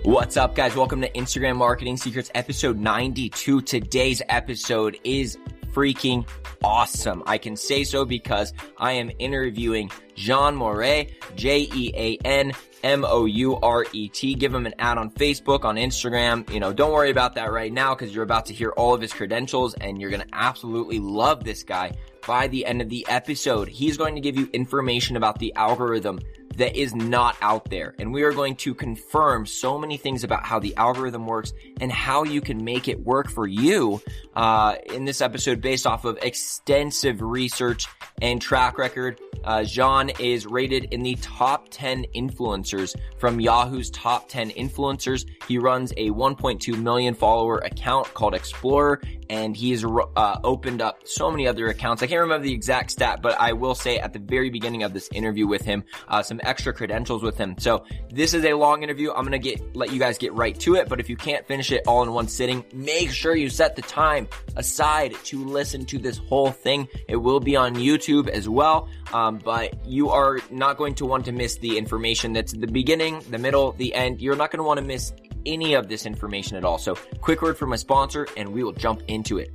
What's up, guys? Welcome to Instagram Marketing Secrets episode 92. Today's episode is freaking awesome. I can say so because I am interviewing Jean Mouret, Jeanmouret. Give him an ad on Facebook, on Instagram. Don't worry about that right now because you're about to hear all of his credentials and you're going to absolutely love this guy by the end of the episode. He's going to give you information about the algorithm that is not out there. And we are going to confirm so many things about how the algorithm works and how you can make it work for you in this episode based off of extensive research and track record. Jean is rated in the top 10 influencers from Yahoo's top 10 influencers. He runs a 1.2 million follower account called Explorer, and he's opened up so many other accounts. I can't remember the exact stat, but I will say at the very beginning of this interview with him, some extra credentials with him. So this is a long interview. I'm going to let you guys get right to it. But if you can't finish it all in one sitting, make sure you set the time aside to listen to this whole thing. It will be on YouTube as well. But you are not going to want to miss the information that's at the beginning, the middle, the end. You're not going to want to miss any of this information at all. So quick word from my sponsor and we will jump into it.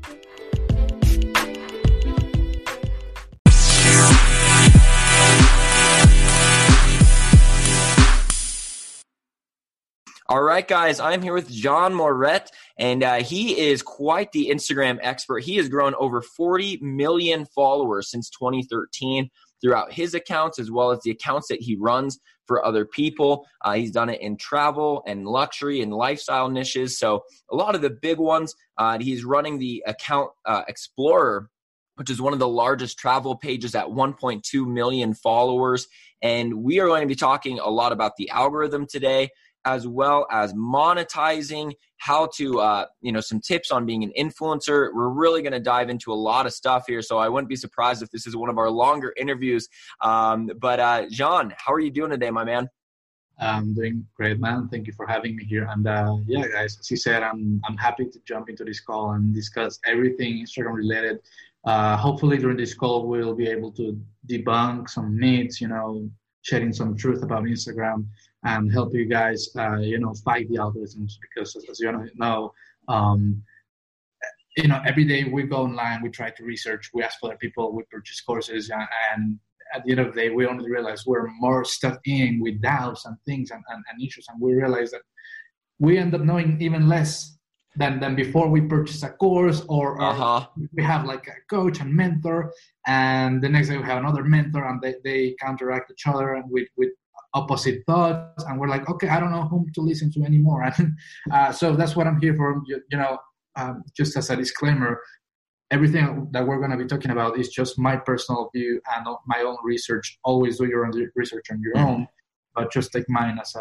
All right, guys, I'm here with Jean Mouret, and he is quite the Instagram expert. He has grown over 40 million followers since 2013 throughout his accounts as well as the accounts that he runs for other people. He's done it in travel and luxury and lifestyle niches. So a lot of the big ones, he's running the account Explorer, which is one of the largest travel pages at 1.2 million followers. And we are going to be talking a lot about the algorithm today, as well as monetizing, how to, some tips on being an influencer. We're really going to dive into a lot of stuff here, so I wouldn't be surprised if this is one of our longer interviews. But Jean, how are you doing today, my man? I'm doing great, man. Thank you for having me here. And yeah, guys, as you said, I'm happy to jump into this call and discuss everything Instagram related. Hopefully during this call, we'll be able to debunk some myths, sharing some truth about Instagram and help you guys, fight the algorithms, because as you know, every day we go online, we try to research, we ask other people, we purchase courses, and at the end of the day, we only realize we're more stuck in with doubts and things and issues, and we realize that we end up knowing even less than before we purchase a course or we have like a coach and mentor, and the next day we have another mentor, and they counteract each other and with opposite thoughts, and we're like, okay, I don't know whom to listen to anymore. So that's what I'm here for. Just as a disclaimer, everything that we're going to be talking about is just my personal view and my own research. Always do your own research on your own, but just take mine as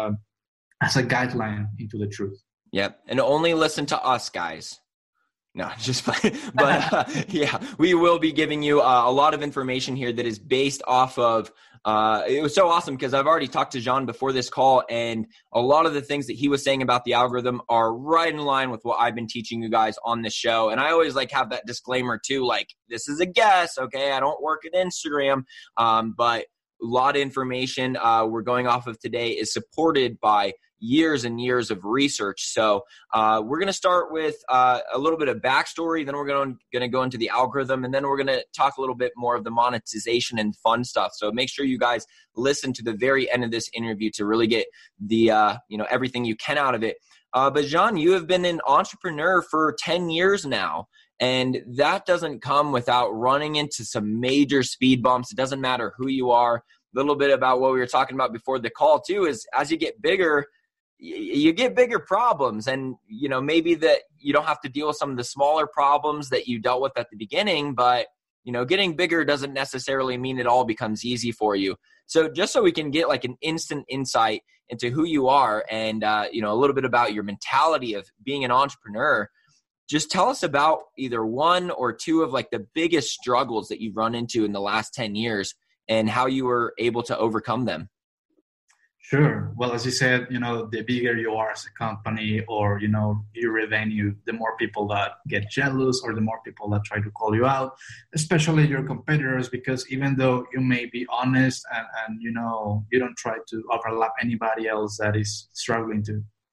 a guideline into the truth. Yep, and only listen to us, guys. No, just playing. But yeah, we will be giving you a lot of information here that is based off of, it was so awesome because I've already talked to Jean before this call, and a lot of the things that he was saying about the algorithm are right in line with what I've been teaching you guys on this show. And I always have that disclaimer too, this is a guess, okay? I don't work at Instagram, but a lot of information we're going off of today is supported by years and years of research. So we're going to start with a little bit of backstory, then we're going to go into the algorithm, and then we're going to talk a little bit more of the monetization and fun stuff. So make sure you guys listen to the very end of this interview to really get the everything you can out of it. But Jean, you have been an entrepreneur for 10 years now, and that doesn't come without running into some major speed bumps. It doesn't matter who you are. A little bit about what we were talking about before the call too is as you get bigger, you get bigger problems, and maybe that you don't have to deal with some of the smaller problems that you dealt with at the beginning, but getting bigger doesn't necessarily mean it all becomes easy for you. So just so we can get an instant insight into who you are and a little bit about your mentality of being an entrepreneur, just tell us about either one or two of the biggest struggles that you've run into in the last 10 years and how you were able to overcome them. Sure. Well, as you said, the bigger you are as a company or, your revenue, the more people that get jealous or the more people that try to call you out, especially your competitors, because even though you may be honest and you don't try to overlap anybody else that is struggling to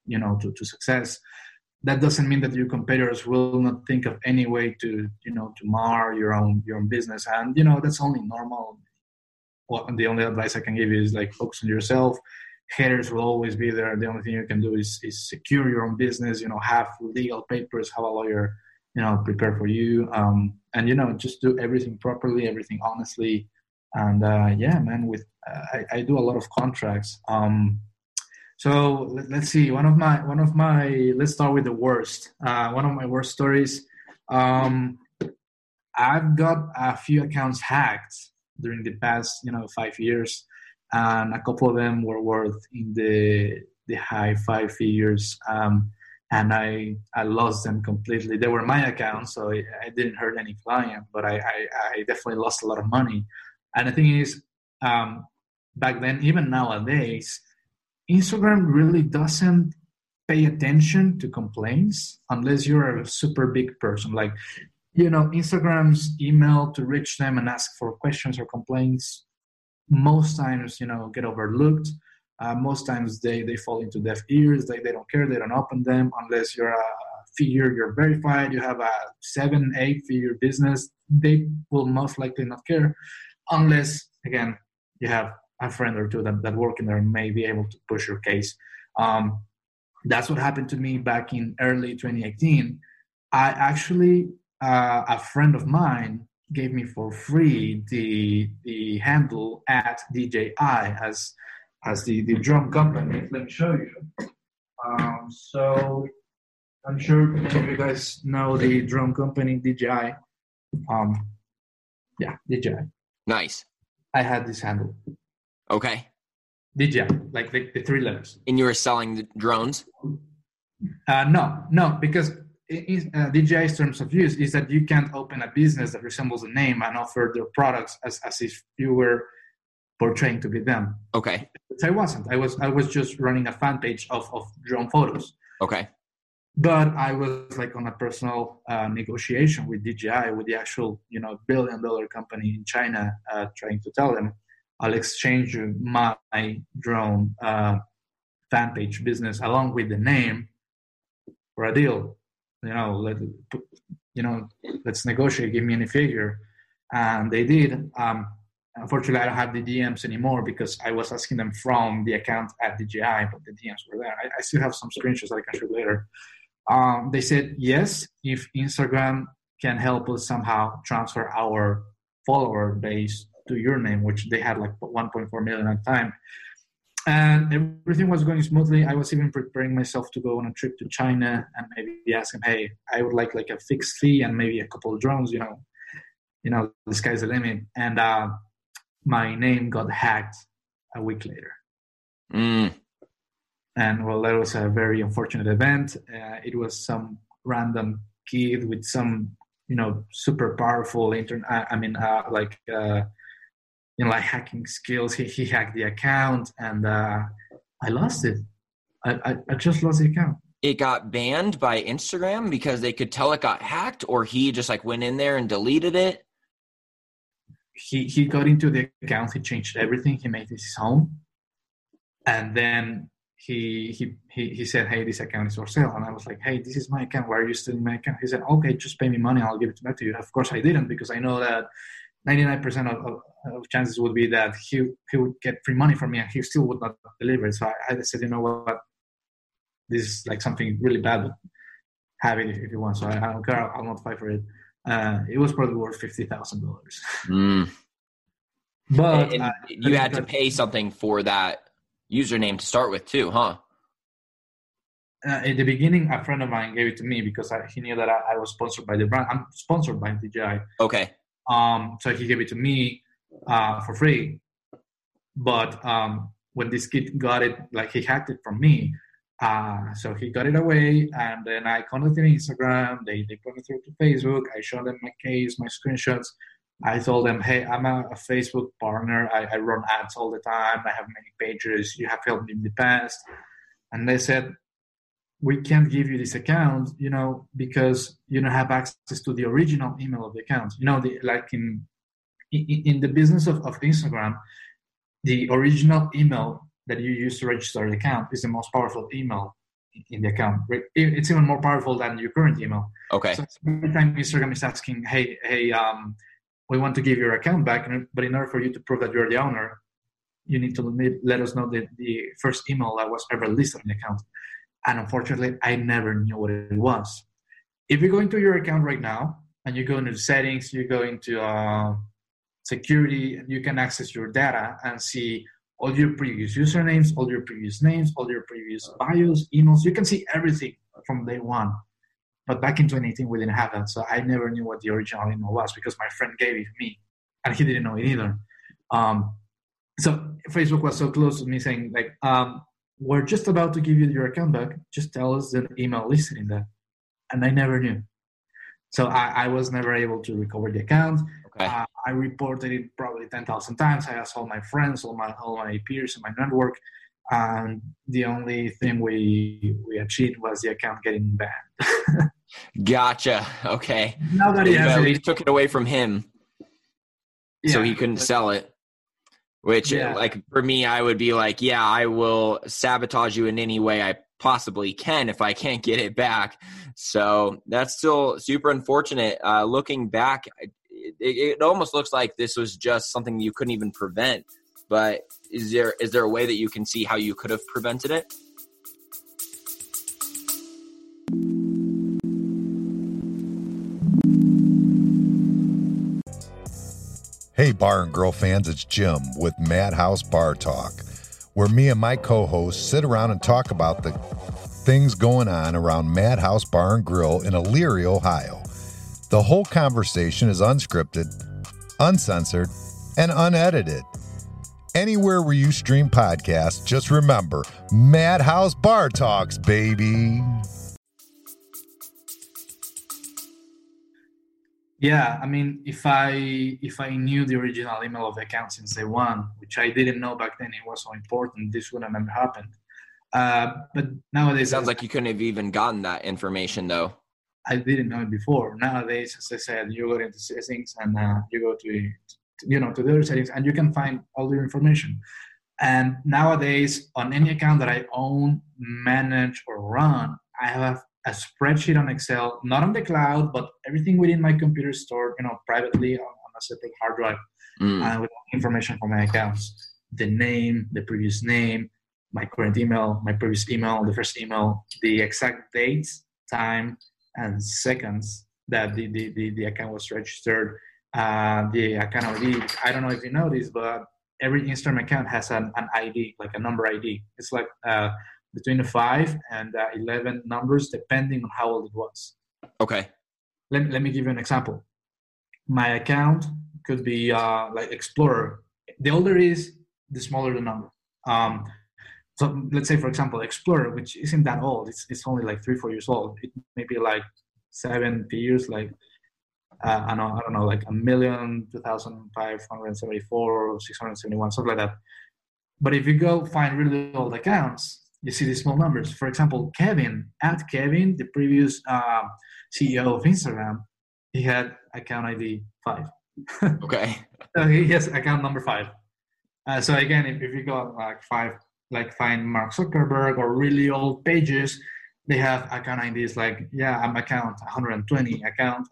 to success. That doesn't mean that your competitors will not think of any way to mar your own business. And, that's only normal. Well, the only advice I can give you is like focus on yourself. Haters will always be there. The only thing you can do is secure your own business, have legal papers, have a lawyer, prepare for you. And, just do everything properly, everything honestly. And man, I do a lot of contracts. So let's see. One of my. Let's start with the worst. One of my worst stories. I've got a few accounts hacked during the past, 5 years, and a couple of them were worth in the high 5 figures. And I lost them completely. They were my accounts, so I didn't hurt any client, but I definitely lost a lot of money. And the thing is, back then, even nowadays, Instagram really doesn't pay attention to complaints unless you're a super big person. Like, Instagram's email to reach them and ask for questions or complaints most times, get overlooked. Most times they fall into deaf ears. They don't care. They don't open them unless you're a figure, you're verified, you have a 7-8 figure business. They will most likely not care unless, again, you have a friend or two that work in there and may be able to push your case. That's what happened to me back in early 2018. I actually, a friend of mine gave me for free the handle at DJI as the drum company. Let me show you. So I'm sure many of you guys know the drum company DJI. DJI. Nice. I had this handle. Okay. DJI, like the 3 letters. And you were selling the drones? No, because DJI's terms of use is that you can't open a business that resembles a name and offer their products as if you were portraying to be them. Okay. Which I wasn't. I was just running a fan page of drone photos. Okay. But I was like on a personal negotiation with DJI, with the actual, $1 billion company in China, trying to tell them, I'll exchange my drone fan page business along with the name for a deal. Let's negotiate. Give me any figure, and they did. Unfortunately, I don't have the DMs anymore because I was asking them from the account at DJI, but the DMs were there. I still have some screenshots that I can show later. They said yes, if Instagram can help us somehow transfer our follower base to your name, which they had like 1.4 million at the time. And everything was going smoothly. I was even preparing myself to go on a trip to China and maybe ask them, hey, I would like a fixed fee and maybe a couple of drones, the sky's the limit. And my name got hacked a week later. And well, that was a very unfortunate event. It was some random kid with some, super powerful hacking skills. He hacked the account, and I lost it. I just lost the account. It got banned by Instagram because they could tell it got hacked, or he just went in there and deleted it? He got into the account. He changed everything. He made it his own, and then he said, "Hey, this account is for sale." And I was like, "Hey, this is my account. Why are you stealing my account?" He said, "Okay, just pay me money. I'll give it back to you." Of course, I didn't, because I know that 99% of chances would be that he would get free money from me and he still would not deliver it. So I said, you know what? This is like something really bad, but have it if you want. So I don't care. I'll not fight for it. It was probably worth $50,000. But and you had to pay something for that username to start with too, huh? In the beginning, a friend of mine gave it to me because he knew that I was sponsored by the brand. I'm sponsored by DJI. Okay. So he gave it to me for free. But when this kid got it, he hacked it from me. So he got it away, and then I contacted Instagram. They put it through to Facebook. I showed them my case, my screenshots. I told them, hey, I'm a Facebook partner. I run ads all the time. I have many pages. You have helped me in the past. And they said, we can't give you this account, because you don't have access to the original email of the account. In the business of Instagram, the original email that you use to register the account is the most powerful email. in the account. It's even more powerful than your current email. Okay. So every time Instagram is asking, hey, we want to give your account back, but in order for you to prove that you're the owner, you need to let us know the first email that was ever listed in the account. And unfortunately, I never knew what it was. If you go into your account right now and you go into settings, you go into security, and you can access your data and see all your previous usernames, all your previous names, all your previous bios, emails. You can see everything from day one. But back in 2018, we didn't have that. So I never knew what the original email was because my friend gave it to me and he didn't know it either. So Facebook was so close to me saying, like, we're just about to give you your account back. Just tell us the email listed in that. And I never knew. So I was never able to recover the account. Okay. I reported it probably 10,000 times. I asked all my friends, all my peers in my network. And the only thing we achieved was the account getting banned. Gotcha. Okay. Now that he has it, took it away from him, so he couldn't sell it. Which, like, for me, I would be like, yeah, I will sabotage you in any way I possibly can if I can't get it back. So that's still super unfortunate. Looking back, it almost looks like this was just something you couldn't even prevent. But is there a way that you can see how you could have prevented it? Hey, Bar and Grill fans, it's Jim with Madhouse Bar Talk, where me and my co-hosts sit around and talk about the things going on around Madhouse Bar and Grill in Elyria, Ohio. The whole conversation is unscripted, uncensored, and unedited. Anywhere where you stream podcasts, just remember, Madhouse Bar Talks, baby. Yeah, I mean, if I knew the original email of the account since day one, which I didn't know back then, it was so important, this wouldn't have happened. But nowadays, it sounds like you couldn't have even gotten that information, though. I didn't know it before. Nowadays, as I said, you go into settings and you go to the other settings, and you can find all your information. And nowadays, on any account that I own, manage, or run, I have a spreadsheet on Excel, not on the cloud, but everything within my computer stored, privately on a separate hard drive, with information from my accounts, the name, the previous name, my current email, my previous email, the first email, the exact dates, time, and seconds that the account was registered, the account ID. I don't know if you know this, but every Instagram account has an ID, like a number ID. It's like between the 5 and 11 numbers, depending on how old it was. Okay. Let me give you an example. My account could be like Explorer. The older it is, the smaller the number. So let's say, for example, Explorer, which isn't that old. It's only like 3-4 years old. It may be like 7 years, like I don't know, like 1,002,574 or 671, something like that. But if you go find really old accounts, you see these small numbers. For example, Kevin, the previous CEO of Instagram, he had account ID 5. Okay. So he has account number 5. So again, if you go like 5, like find Mark Zuckerberg or really old pages, they have account IDs like, I'm account 120, account,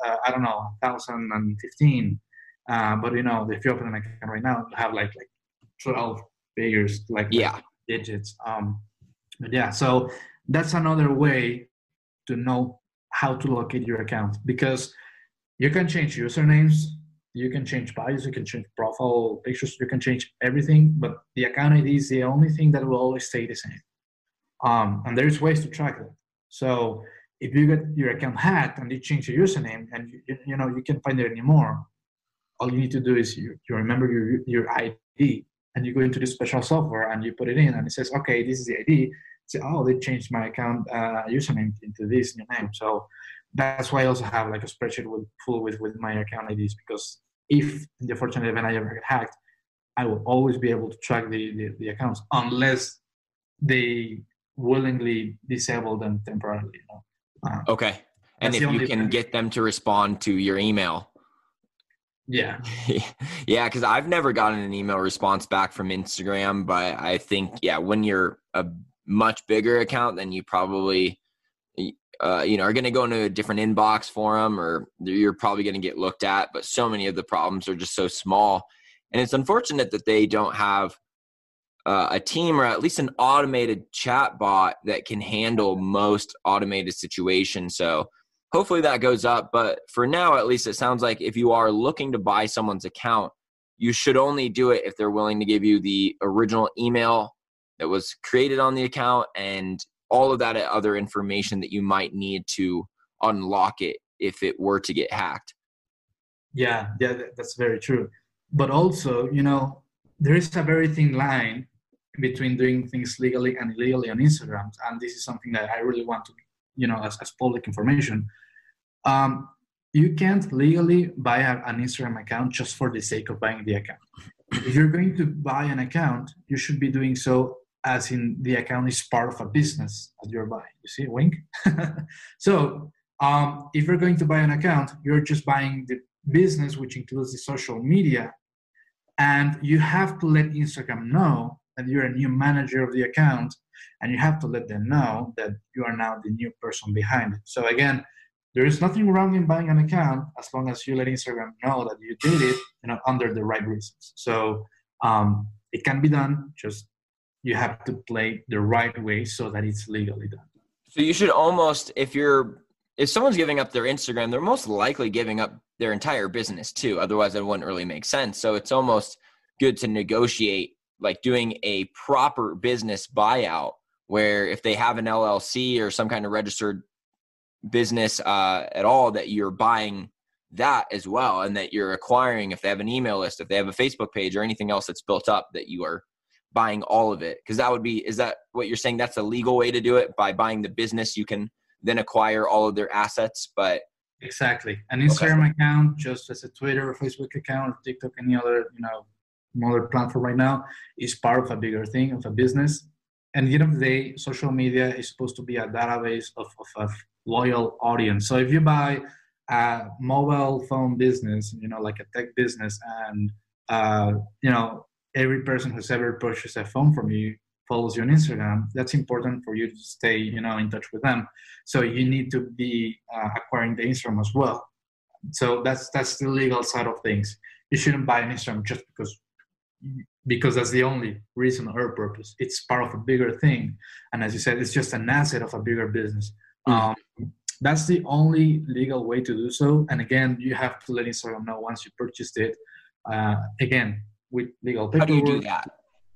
1,015. But if you open an account right now, you have like 12 figures, like digits. So that's another way to know how to locate your account, because you can change usernames, you can change bios, you can change profile pictures, you can change everything, but the account ID is the only thing that will always stay the same. And there's ways to track that. So if you get your account hacked and you change your username and you can't find it anymore, all you need to do is you remember your ID, and you go into this special software and you put it in, and it says, okay, this is the ID. Say, they changed my account username into this new name. So that's why I also have like a spreadsheet full with my account IDs, because if in the unfortunate event I ever get hacked, I will always be able to track the accounts, unless they willingly disable them temporarily. Okay. And if you can get them to respond to your email. Yeah. Yeah, because I've never gotten an email response back from Instagram, but I think, when you're much bigger account, then you probably, are going to go into a different inbox for them, or you're probably going to get looked at. But so many of the problems are just so small. And it's unfortunate that they don't have a team or at least an automated chat bot that can handle most automated situations. So hopefully that goes up. But for now, at least it sounds like if you are looking to buy someone's account, you should only do it if they're willing to give you the original email that was created on the account and all of that other information that you might need to unlock it if it were to get hacked. Yeah, that's very true. But also, there is a very thin line between doing things legally and illegally on Instagram. And this is something that I really want to, as public information. You can't legally buy an Instagram account just for the sake of buying the account. If you're going to buy an account, you should be doing so as in the account is part of a business that you're buying. You see, wink? So if you're going to buy an account, you're just buying the business, which includes the social media. And you have to let Instagram know that you're a new manager of the account, and you have to let them know that you are now the new person behind it. So again, there is nothing wrong in buying an account as long as you let Instagram know that you did it, under the right reasons. So it can be done. Just you have to play the right way so that it's legally done. So you should almost, if someone's giving up their Instagram, they're most likely giving up their entire business too. Otherwise, it wouldn't really make sense. So it's almost good to negotiate, like doing a proper business buyout, where if they have an LLC or some kind of registered business at all, that you're buying that as well, and that you're acquiring, if they have an email list, if they have a Facebook page or anything else that's built up, that you are buying all of it. Because is that what you're saying? That's a legal way to do it? By buying the business, you can then acquire all of their assets. But exactly, an Instagram account, just as a Twitter or Facebook account or TikTok, any other other platform right now, is part of a bigger thing, of a business. And at the end of the day, social media is supposed to be a database of a loyal audience. So if you buy a mobile phone business, like a tech business, and every person who's ever purchased a phone from you follows you on Instagram, that's important for you to stay, in touch with them. So you need to be acquiring the Instagram as well. So that's the legal side of things. You shouldn't buy an Instagram just because that's the only reason or purpose. It's part of a bigger thing. And as you said, it's just an asset of a bigger business. That's the only legal way to do so. And again, you have to let Instagram know once you purchased it, again, with legal paperwork. How do you do that?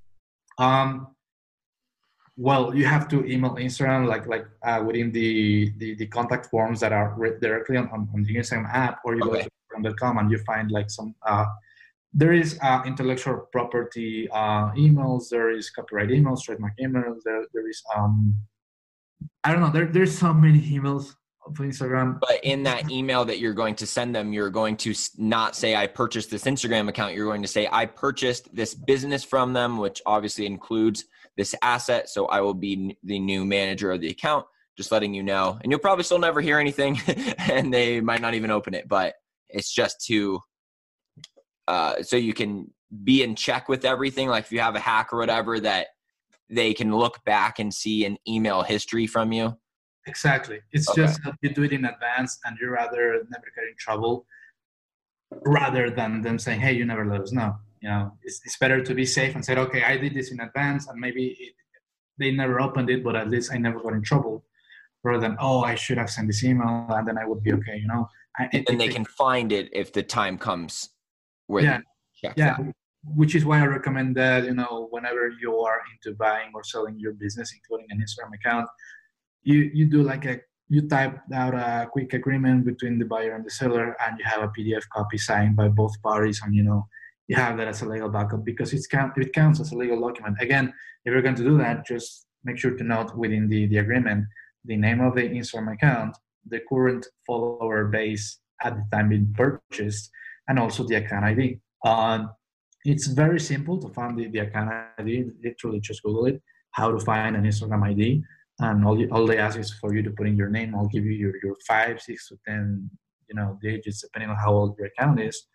Well, you have to email Instagram, like within the contact forms that are directly on the Instagram app, or you go to Instagram.com and you find like some, there is intellectual property emails, there is copyright emails, trademark emails, there is, I don't know, there's so many emails for Instagram. But in that email that you're going to send them, you're going to not say, I purchased this Instagram account. You're going to say, I purchased this business from them, which obviously includes this asset. So I will be the new manager of the account, just letting you know. And you'll probably still never hear anything and they might not even open it, but it's just to, so you can be in check with everything. Like if you have a hack or whatever, that they can look back and see an email history from you. Exactly. It's just that you do it in advance and you rather never get in trouble rather than them saying, hey, you never let us know. It's better to be safe and say, okay, I did this in advance and maybe they never opened it, but at least I never got in trouble, rather than, I should have sent this email and then I would be okay, And they can find it if the time comes where they check that. Which is why I recommend that, whenever you are into buying or selling your business, including an Instagram account, you do you type out a quick agreement between the buyer and the seller, and you have a PDF copy signed by both parties, and you have that as a legal backup because it counts as a legal document. Again, if you're going to do that, just make sure to note within the agreement the name of the Instagram account, the current follower base at the time being purchased, and also the account ID. It's very simple to find the account ID. Literally just Google it, how to find an Instagram ID. And all they ask is for you to put in your name. I'll give you your 5, 6 to 10, digits, depending on how old your account is.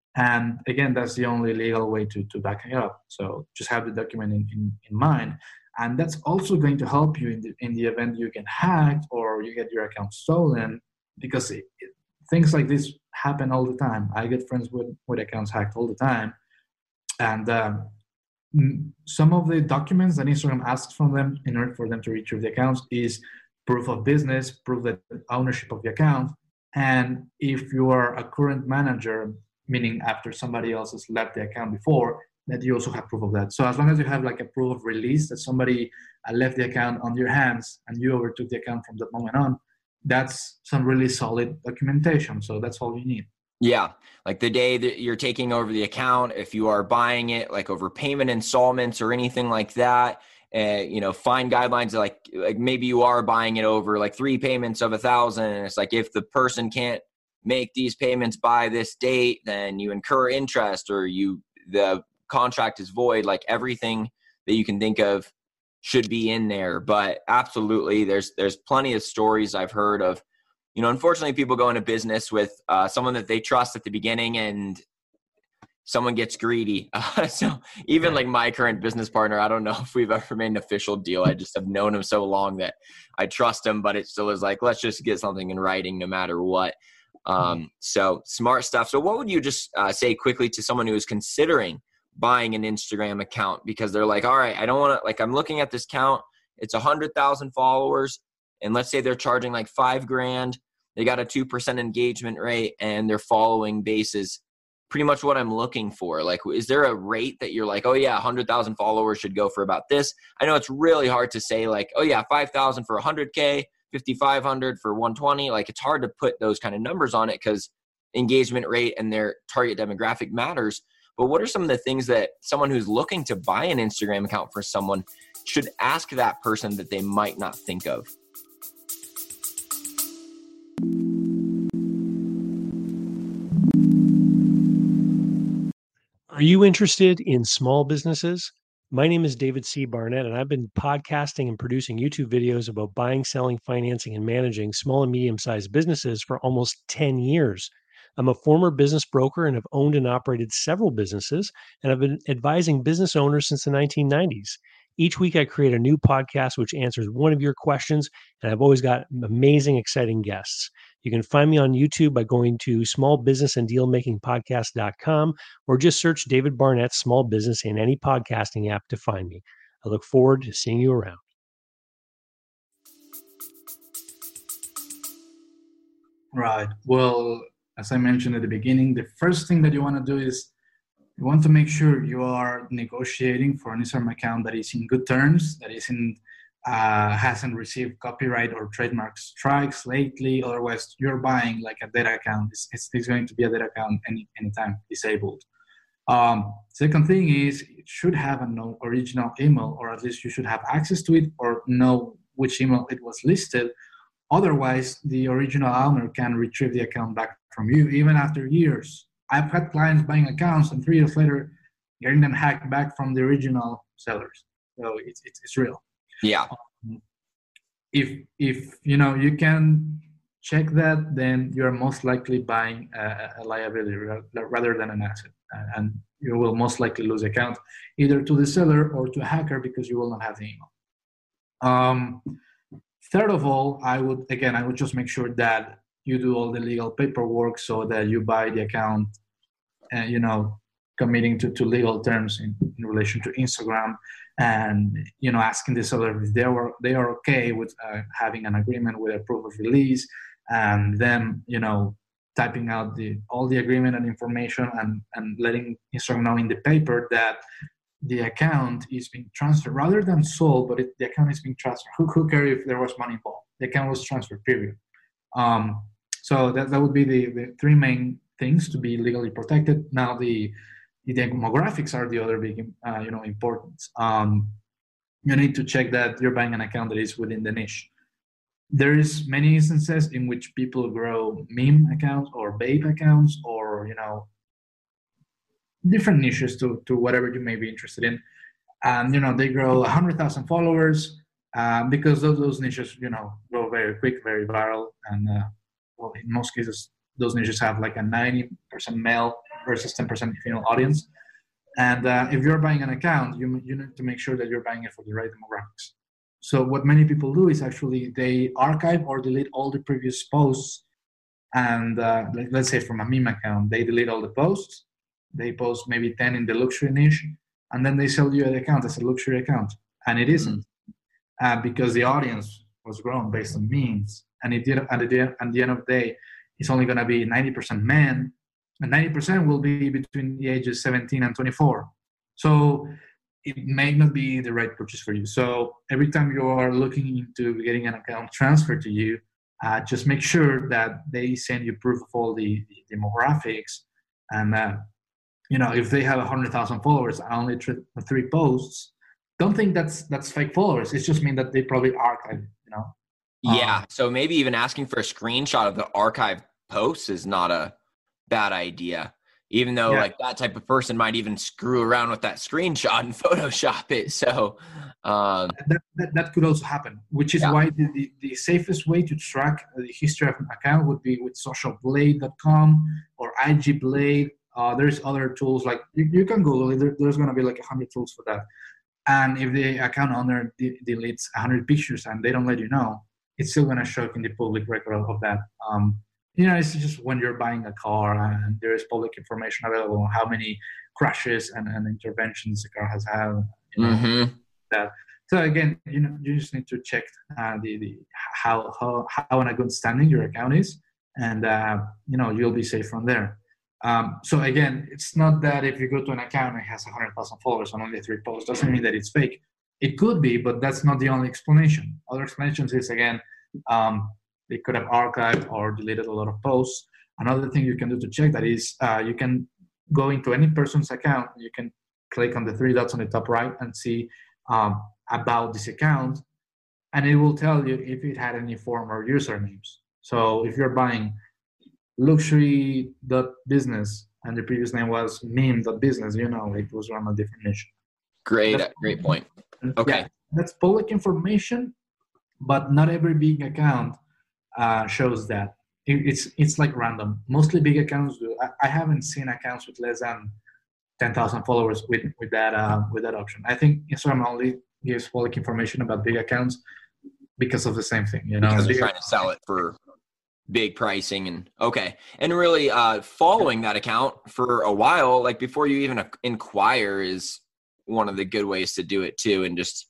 And again, that's the only legal way to back it up. So just have the document in mind. And that's also going to help you in the event you get hacked or you get your account stolen, because things like this happen all the time. I get friends with accounts hacked all the time. And some of the documents that Instagram asks from them in order for them to retrieve the accounts is proof of business, proof that ownership of the account. And if you are a current manager, meaning after somebody else has left the account before, that you also have proof of that. So as long as you have like a proof of release that somebody left the account on your hands and you overtook the account from that moment on, that's some really solid documentation. So that's all you need. Yeah. Like the day that you're taking over the account, if you are buying it like over payment installments or anything like that, fine guidelines, like maybe you are buying it over like 3 payments of 1,000. And it's like, if the person can't make these payments by this date, then you incur interest, or the contract is void. Like everything that you can think of should be in there. But absolutely, there's plenty of stories I've heard of, unfortunately, people go into business with someone that they trust at the beginning, and someone gets greedy. So even like my current business partner, I don't know if we've ever made an official deal. I just have known him so long that I trust him, but it still is like, let's just get something in writing no matter what. So smart stuff. So what would you just say quickly to someone who is considering buying an Instagram account, because they're like, all right, I don't want to, like, I'm looking at this account, it's 100,000 followers. And let's say they're charging like $5,000. They got a 2% engagement rate and their following base is pretty much what I'm looking for. Like, is there a rate that you're like, oh yeah, 100,000 followers should go for about this? I know it's really hard to say like, oh yeah, 5,000 for 100K, 5,500 for 120. Like, it's hard to put those kind of numbers on it because engagement rate and their target demographic matters. But what are some of the things that someone who's looking to buy an Instagram account for someone should ask that person that they might not think of? Are you interested in small businesses? My name is David C. Barnett, and I've been podcasting and producing YouTube videos about buying, selling, financing, and managing small and medium-sized businesses for almost 10 years. I'm a former business broker and have owned and operated several businesses, and I've been advising business owners since the 1990s. Each week, I create a new podcast which answers one of your questions, and I've always got amazing, exciting guests. You can find me on YouTube by going to smallbusinessanddealmakingpodcast.com or just search David Barnett Small Business in any podcasting app to find me. I look forward to seeing you around. Right. Well, as I mentioned at the beginning, the first thing that you want to do is you want to make sure you are negotiating for an Instagram account that is in good terms, that hasn't received copyright or trademark strikes lately. Otherwise, you're buying like a data account. It's going to be a data account anytime disabled. Second thing is it should have an original email, or at least you should have access to it or know which email it was listed. Otherwise, the original owner can retrieve the account back from you even after years. I've had clients buying accounts and 3 years later getting them hacked back from the original sellers. So it's real. Yeah. If you can check that, then you're most likely buying a liability rather than an asset, and you will most likely lose the account either to the seller or to a hacker because you will not have the email. Third of all, I would just make sure that you do all the legal paperwork so that you buy the account, committing to legal terms in relation to Instagram, and asking the seller if they are okay with having an agreement with a proof of release, and then typing out all the agreement and information and letting Instagram know in the paper that the account is being transferred rather than sold, but the account is being transferred. Who cares if there was money involved? The account was transferred, period. So that would be the 3 main things to be legally protected. Now the demographics are the other big importance. You need to check that you're buying an account that is within the niche. There is many instances in which people grow meme accounts or babe accounts or different niches to whatever you may be interested in, and they grow 100,000 followers because those niches grow very quick, very viral, and in most cases those niches have like a 90% male versus 10% female audience. And if you're buying an account, you need to make sure that you're buying it for the right demographics. So what many people do is actually they archive or delete all the previous posts. And let's say from a meme account, they delete all the posts. They post maybe 10 in the luxury niche, and then they sell you an account as a luxury account. And it isn't, because the audience was grown based on memes. And it did, at the end of the day, it's only going to be 90% men, and 90% will be between the ages 17 and 24. So it may not be the right purchase for you. So every time you are looking into getting an account transferred to you, just make sure that they send you proof of all the demographics. And, if they have 100,000 followers and only three posts, don't think that's fake followers. It's just mean that they probably archived, Yeah. So maybe even asking for a screenshot of the archived posts is not a bad idea, even though like that type of person might even screw around with that screenshot and Photoshop it. So that could also happen, which is why the safest way to track the history of an account would be with socialblade.com or IGBlade. There's other tools like you can Google it. There's going to be like 100 tools for that. And if the account owner deletes 100 pictures and they don't let you know, it's still going to show up in the public record of that. It's just when you're buying a car and there is public information available on how many crashes and interventions the car has had. That. So again, you just need to check the how in a good standing your account is, and you'll be safe from there. So again, it's not that if you go to an account and it has 100,000 followers and only 3 posts, doesn't mean that it's fake. It could be, but that's not the only explanation. Other explanations is, again, they could have archived or deleted a lot of posts. Another thing you can do to check that is you can go into any person's account. You can click on the 3 dots on the top right and see about this account, and it will tell you if it had any former usernames. So if you're buying luxury.business and the previous name was meme.business, it was on a different niche. Great point. Okay. Yeah, that's public information, but not every big account shows that. It's like random. Mostly big accounts do. I haven't seen accounts with less than 10,000 followers with that option. I think Instagram only gives public information about big accounts because of the same thing. Because they're trying to sell it for big pricing and really following that account for a while, like before you even inquire, is one of the good ways to do it too. And just,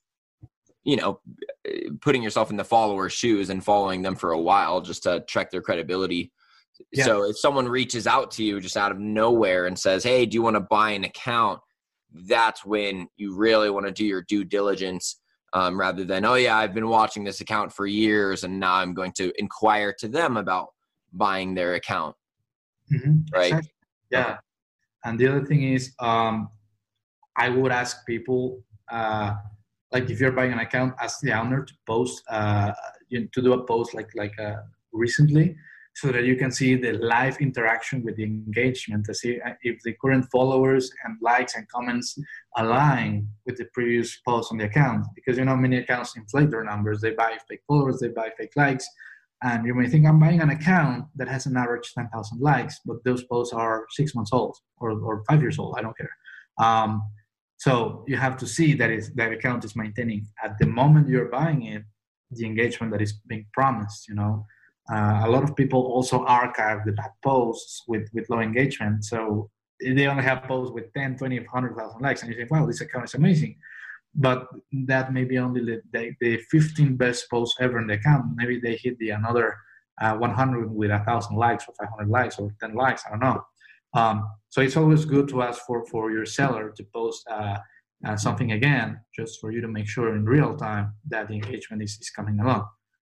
putting yourself in the follower's shoes and following them for a while just to check their credibility. Yeah. So if someone reaches out to you just out of nowhere and says, hey, do you want to buy an account? That's when you really want to do your due diligence. Rather than, oh yeah, I've been watching this account for years and now I'm going to inquire to them about buying their account. Right? Exactly. Yeah. And the other thing is, I would ask people, like if you're buying an account, ask the owner to post, to do a post like recently, so that you can see the live interaction with the engagement, to see if the current followers and likes and comments align with the previous posts on the account. Because many accounts inflate their numbers. They buy fake followers, they buy fake likes, and you may think I'm buying an account that has an average 10,000 likes, but those posts are 6 months old or 5 years old. I don't care. So you have to see that account is maintaining at the moment you're buying it the engagement that is being promised. A lot of people also archive the bad posts with low engagement. So they only have posts with 10, 20, 100,000 likes. And you think, wow, this account is amazing. But that may be only the 15 best posts ever in the account. Maybe they hit another 100 with 1,000 likes or 500 likes or 10 likes. I don't know. So it's always good to ask for your seller to post something again, just for you to make sure in real time that the engagement is coming along.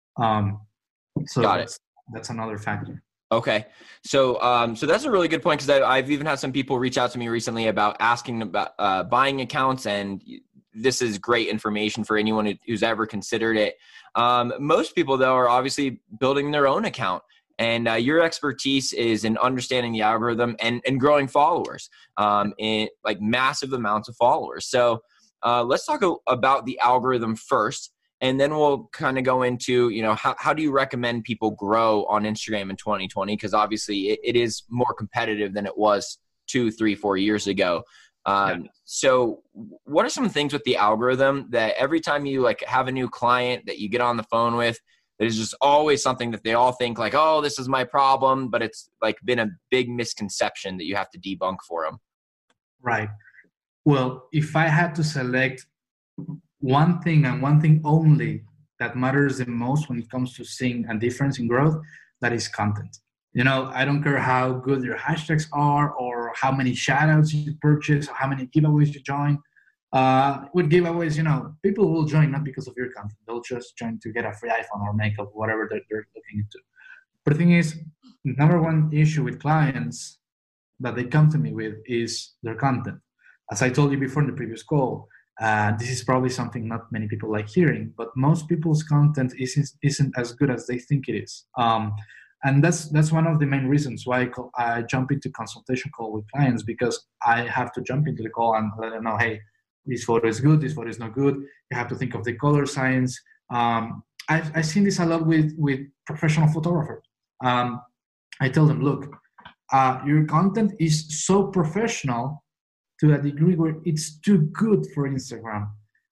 So that's another factor. Okay. So that's a really good point, because I've even had some people reach out to me recently about asking about buying accounts, and this is great information for anyone who's ever considered it. Most people, though, are obviously building their own account, and your expertise is in understanding the algorithm and growing followers, in like massive amounts of followers. So let's talk about the algorithm first. And then we'll kind of go into, how do you recommend people grow on Instagram in 2020? Because obviously it is more competitive than it was 2, 3, 4 years ago. So what are some things with the algorithm that every time you like have a new client that you get on the phone with, that is just always something that they all think like, oh, this is my problem, but it's like been a big misconception that you have to debunk for them? Right. Well, if I had to select one thing and one thing only that matters the most when it comes to seeing a difference in growth, that is content. I don't care how good your hashtags are or how many shoutouts you purchase or how many giveaways you join. With giveaways, people will join not because of your content. They'll just join to get a free iPhone or makeup, whatever they're looking into. But the thing is, number one issue with clients that they come to me with is their content. As I told you before in the previous call, this is probably something not many people like hearing, but most people's content isn't as good as they think it is. And that's one of the main reasons why I jump into consultation call with clients, because I have to jump into the call and let them know, hey, this photo is good, this photo is not good. You have to think of the color science. I've seen this a lot with professional photographers. I tell them, look, your content is so professional to a degree where it's too good for Instagram.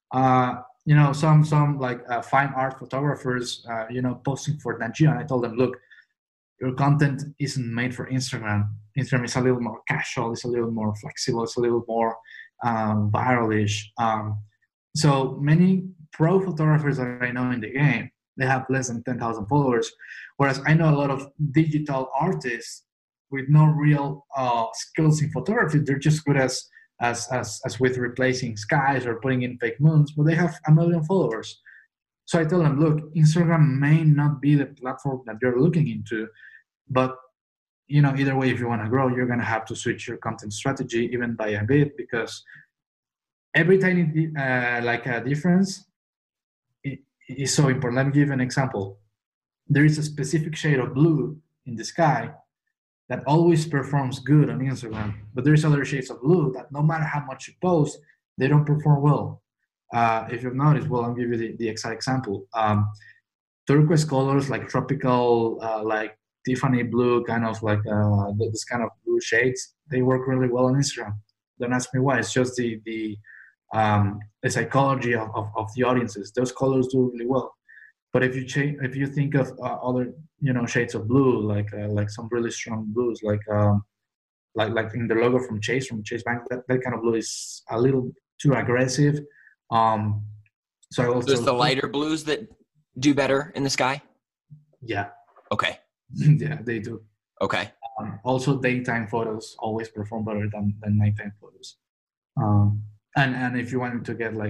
Some like fine art photographers, posting for Nat Geo, and I told them, look, your content isn't made for Instagram. Instagram is a little more casual, it's a little more flexible, it's a little more viral-ish. So many pro photographers that I know in the game, they have less than 10,000 followers, whereas I know a lot of digital artists with no real skills in photography. They're just good as with replacing skies or putting in fake moons, but they have 1 million followers. So I tell them, look, Instagram may not be the platform that you're looking into, but either way, if you want to grow, you're going to have to switch your content strategy even by a bit, because every tiny difference is so important. Let me give you an example. There is a specific shade of blue in the sky that always performs good on Instagram, but there's other shades of blue that no matter how much you post, they don't perform well. If you've noticed, well, I'll give you the exact example. Turquoise colors like tropical, like Tiffany blue, kind of like this kind of blue shades, they work really well on Instagram. Don't ask me why. It's just the psychology of the audiences. Those colors do really well. But if you think of other shades of blue, like some really strong blues, like in the logo from Chase Bank, that kind of blue is a little too aggressive. So I also there's the lighter blues that do better in the sky. Yeah. Okay. Yeah, they do. Okay. Also, daytime photos always perform better than nighttime photos. And if you wanted to get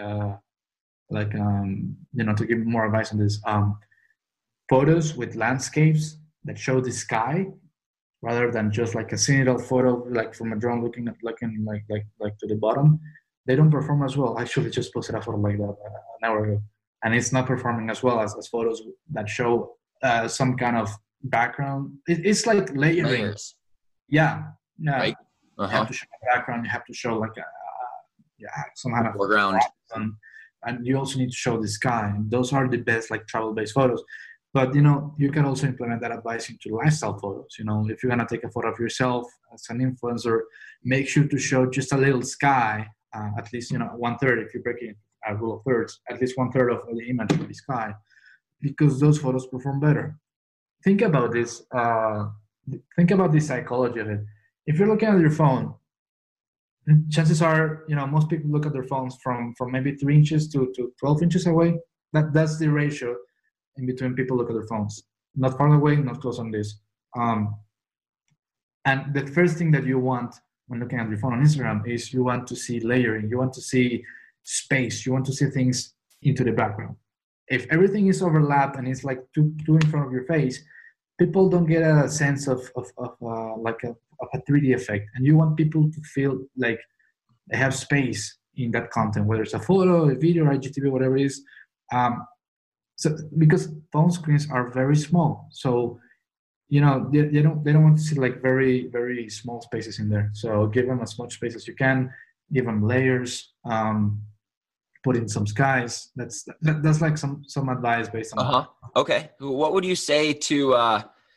to give more advice on this, photos with landscapes that show the sky rather than just like a single photo, like from a drone looking to the bottom, they don't perform as well. I actually just posted a photo like that an hour ago, and it's not performing as well as photos that show some kind of background. It's like layering. Layers. Yeah. Right. You have to show a background. You have to show like some kind of foreground. And you also need to show the sky. And those are the best like travel-based photos. But you can also implement that advice into lifestyle photos. If you're gonna take a photo of yourself as an influencer, make sure to show just a little sky. At least 1/3. If you're breaking a rule of thirds, at least 1/3 of the image will be sky, because those photos perform better. Think about this. Think about the psychology of it. If you're looking at your phone, chances are, most people look at their phones from maybe 3 inches to 12 inches away. That's the ratio in between people look at their phones. Not far away, not close on this. And the first thing that you want when looking at your phone on Instagram is you want to see layering. You want to see space. You want to see things into the background. If everything is overlapped and it's like two in front of your face, people don't get a sense of a 3D effect. And you want people to feel like they have space in that content, whether it's a photo, a video, or IGTV, whatever it is. So because phone screens are very small, so they don't want to see like very, very small spaces in there. So give them as much space as you can. Give them layers. Put in some skies. That's like some advice based on. Okay. What would you say to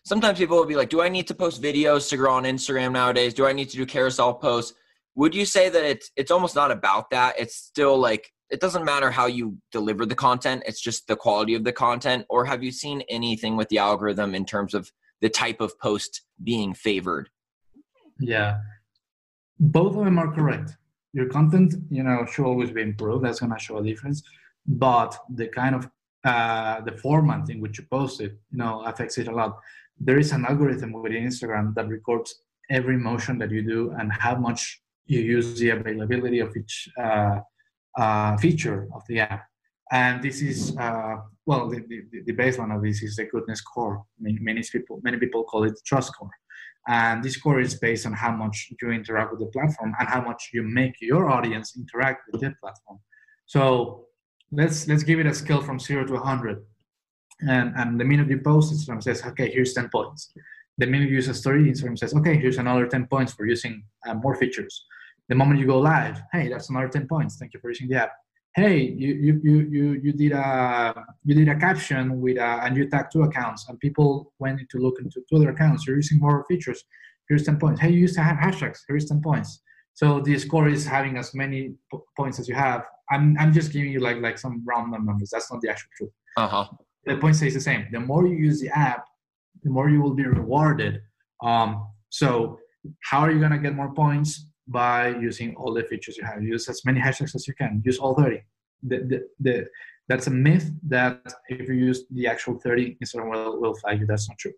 sometimes people will be like, do I need to post videos to grow on Instagram nowadays? Do I need to do carousel posts? Would you say that it's almost not about that? It's still like, it doesn't matter how you deliver the content. It's just the quality of the content. Or have you seen anything with the algorithm in terms of the type of post being favored? Yeah, both of them are correct. Your content, should always be improved. That's going to show a difference. But the kind of the format in which you post it, affects it a lot. There is an algorithm within Instagram that records every motion that you do and how much you use the availability of each feature of the app. And this is, the baseline of this is the goodness score. Many people call it the trust score. And this score is based on how much you interact with the platform and how much you make your audience interact with the platform. So let's give it a scale from 0 to 100. And the minute you post, Instagram says, okay, here's 10 points. The minute you use a story, Instagram says, okay, here's another 10 points for using more features. The moment you go live, hey, that's another 10 points. Thank you for using the app. Hey, you did a caption with and you tagged 2 accounts and people went to look into 2 other accounts. You're using more features. Here's 10 points. Hey, you used to have hashtags. Here's 10 points. So the score is having as many points as you have. I'm just giving you like some random numbers. That's not the actual truth. The point stays the same. The more you use the app, the more you will be rewarded. So how are you gonna get more points? By using all the features you have. Use as many hashtags as you can. Use all 30. That's a myth that if you use the actual 30, Instagram will flag you. That's not true.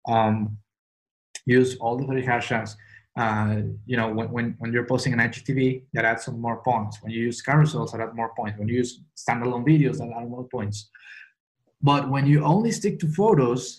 Use all the 30 hashtags. When you're posting an IGTV, that adds some more points. When you use carousels, that adds more points. When you use standalone videos, that adds more points. But when you only stick to photos,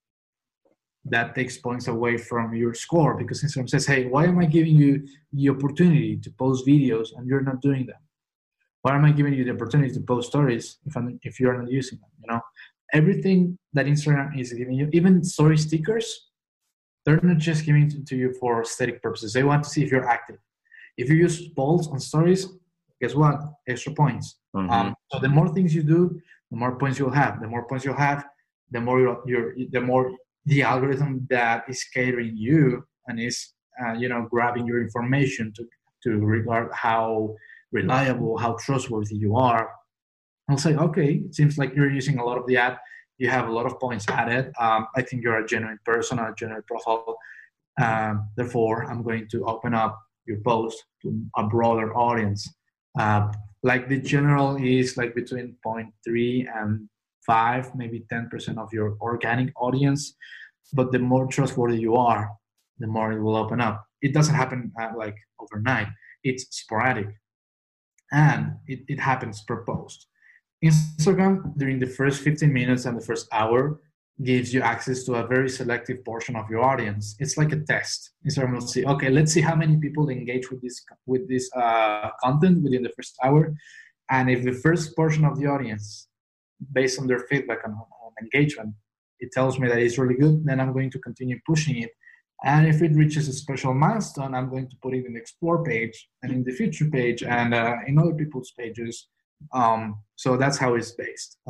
that takes points away from your score because Instagram says, hey, why am I giving you the opportunity to post videos and you're not doing them? Why am I giving you the opportunity to post stories if you're not using them? Everything that Instagram is giving you, even story stickers, they're not just giving it to you for aesthetic purposes. They want to see if you're active. If you use polls on stories, guess what? Extra points. Mm-hmm. So the more things you do, the more points you'll have. The more points you'll have, the more the algorithm that is catering you and is grabbing your information to regard how reliable, how trustworthy you are. I'll say, okay, it seems like you're using a lot of the app. You have a lot of points added. I think you're a genuine person, a genuine profile. Therefore, I'm going to open up your post to a broader audience. Like the general is like between 0.3 and 5, maybe 10% of your organic audience. But the more trustworthy you are, the more it will open up. It doesn't happen like overnight. It's sporadic. And it happens per post. Instagram, during the first 15 minutes and the first hour, gives you access to a very selective portion of your audience. It's like a test. Instagram will see, okay, let's see how many people engage with this content within the first hour. And if the first portion of the audience, based on their feedback on engagement, it tells me that it's really good, then I'm going to continue pushing it. And if it reaches a special milestone, I'm going to put it in the explore page and in the feature page and in other people's pages. So that's how it's based.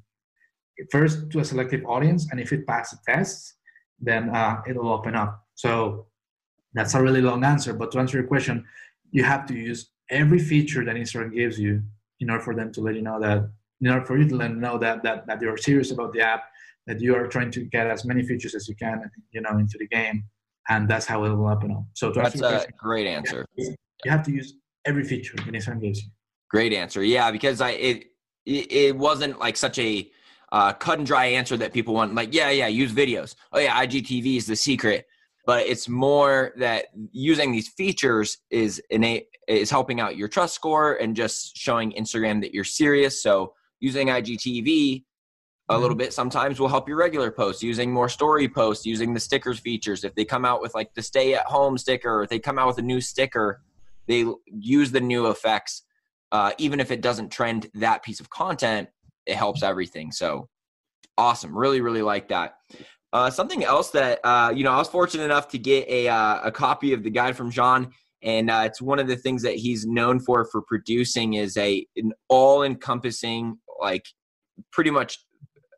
First to a selective audience, and if it passes tests, then it'll open up. So that's a really long answer, but to answer your question, you have to use every feature that Instagram gives you in order for them to let you know that, in order for you to let them know that you're serious about the app, that you are trying to get as many features as you can, into the game, and that's how it will open up. So to that's a great answer. You have to use every feature that Instagram gives you. Great answer. Yeah, because it wasn't like such a cut and dry answer that people want. Like, yeah, use videos. Oh yeah, IGTV is the secret. But it's more that using these features is helping out your trust score and just showing Instagram that you're serious. So using IGTV a little bit sometimes will help your regular posts, using more story posts, using the stickers features. If they come out with like the stay at home sticker, or if they come out with a new sticker, they use the new effects. Even if it doesn't trend that piece of content, it helps everything. So awesome. Really, really like that. Something else that, I was fortunate enough to get a copy of the guide from John, and it's one of the things that he's known for producing is an all-encompassing, like pretty much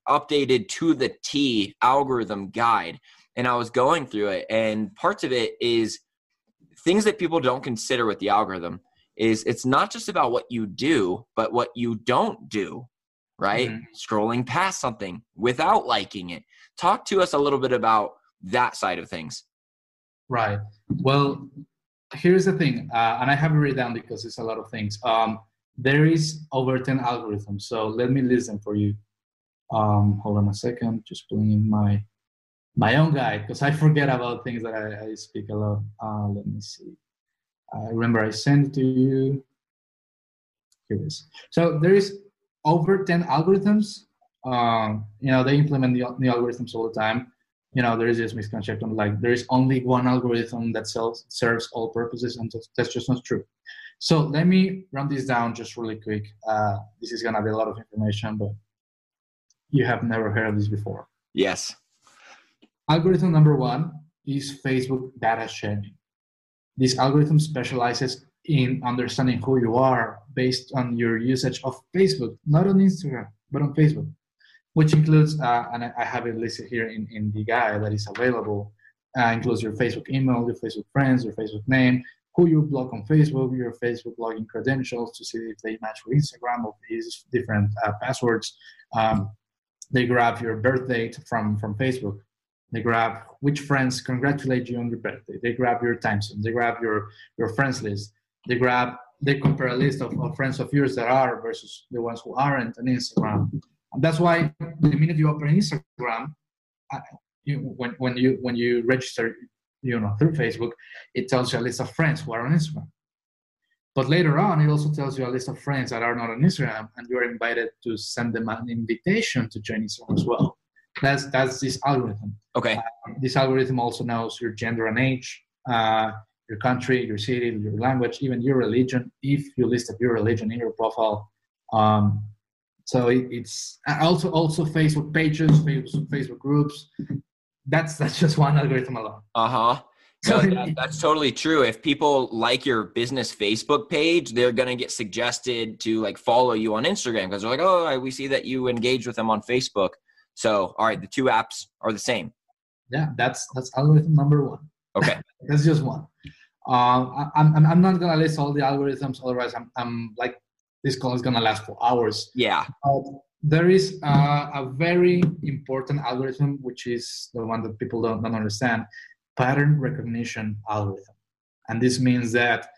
updated to the T algorithm guide, and I was going through it, and parts of it is things that people don't consider with the algorithm is it's not just about what you do, but what you don't do, right? Mm-hmm. Scrolling past something without liking it. Talk to us a little bit about that side of things. Right. Well, here's the thing, and I have it written down because it's a lot of things. There is over 10 algorithms, so let me list them for you. Hold on a second, just pulling in my own guide because I forget about things that I speak a lot. Let me see. I remember I sent it to you. Here it is. So there is over 10 algorithms. They implement the algorithms all the time. There is this misconception like there is only one algorithm that serves all purposes, and that's just not true. So let me run this down just really quick. This is gonna be a lot of information, but you have never heard of this before. Yes. Algorithm number 1 is Facebook data sharing. This algorithm specializes in understanding who you are based on your usage of Facebook, not on Instagram, but on Facebook, which includes, and I have it listed here in the guide that is available, includes your Facebook email, your Facebook friends, your Facebook name, who you block on Facebook, your Facebook login credentials to see if they match with Instagram or these different passwords. They grab your birth date from Facebook. They grab which friends congratulate you on your birthday. They grab your time zone. They grab your friends list. They compare a list of friends of yours that are versus the ones who aren't on Instagram. And that's why the minute you open Instagram, when you register, through Facebook, it tells you a list of friends who are on Instagram. But later on, it also tells you a list of friends that are not on Instagram, and you are invited to send them an invitation to join Instagram as well. That's this algorithm. Okay. This algorithm also knows your gender and age, your country, your city, your language, even your religion, if you listed your religion in your profile. So it's also Facebook pages, Facebook groups. That's just one algorithm alone. Uh-huh. So that's totally true. If people like your business Facebook page, they're going to get suggested to like follow you on Instagram because they're like, oh, we see that you engage with them on Facebook. So, all right, the two apps are the same. Yeah, that's algorithm number 1. Okay. That's just one. I'm not going to list all the algorithms. Otherwise, I'm like, this call is going to last for hours. Yeah. There is a very important algorithm, which is the one that people don't understand, pattern recognition algorithm. And this means that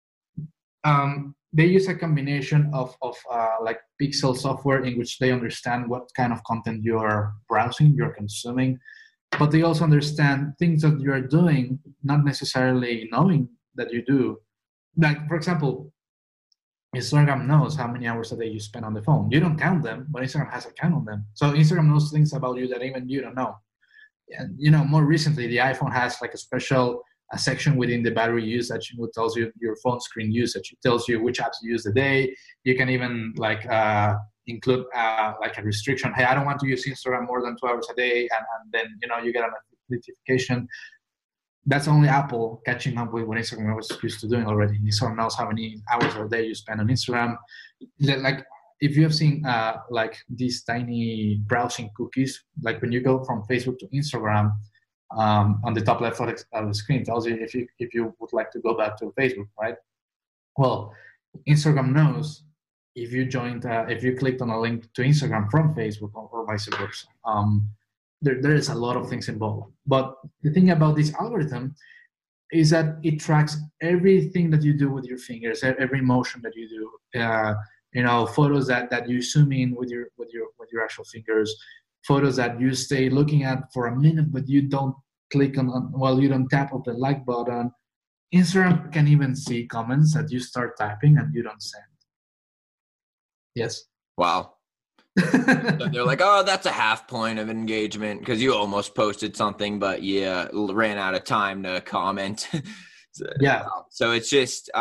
they use a combination of like pixel software in which they understand what kind of content you're browsing, you're consuming, but they also understand things that you're doing, not necessarily knowing that you do. Like, for example, Instagram knows how many hours a day you spend on the phone. You don't count them, but Instagram has a count on them. So Instagram knows things about you that even you don't know. And, more recently, the iPhone has like a section within the battery usage, which tells you your phone screen usage. It tells you which apps you use a day. You can even include like a restriction. Hey, I don't want to use Instagram more than 2 hours a day, and then you get a notification. That's only Apple catching up with what Instagram was used to doing already. Instagram knows how many hours a day you spend on Instagram. Like if you have seen like these tiny browsing cookies, like when you go from Facebook to Instagram. On the top left of the screen tells you if you would like to go back to Facebook, right? Well, Instagram knows if you clicked on a link to Instagram from Facebook or vice versa. There is a lot of things involved. But the thing about this algorithm is that it tracks everything that you do with your fingers, every motion that you do. Photos that you zoom in with your actual fingers. Photos that you stay looking at for a minute, but you don't click you don't tap on the like button. Instagram can even see comments that you start typing and you don't send. Yes. Wow. So they're like, oh, that's a half point of engagement because you almost posted something, but ran out of time to comment. Yeah. So it's just,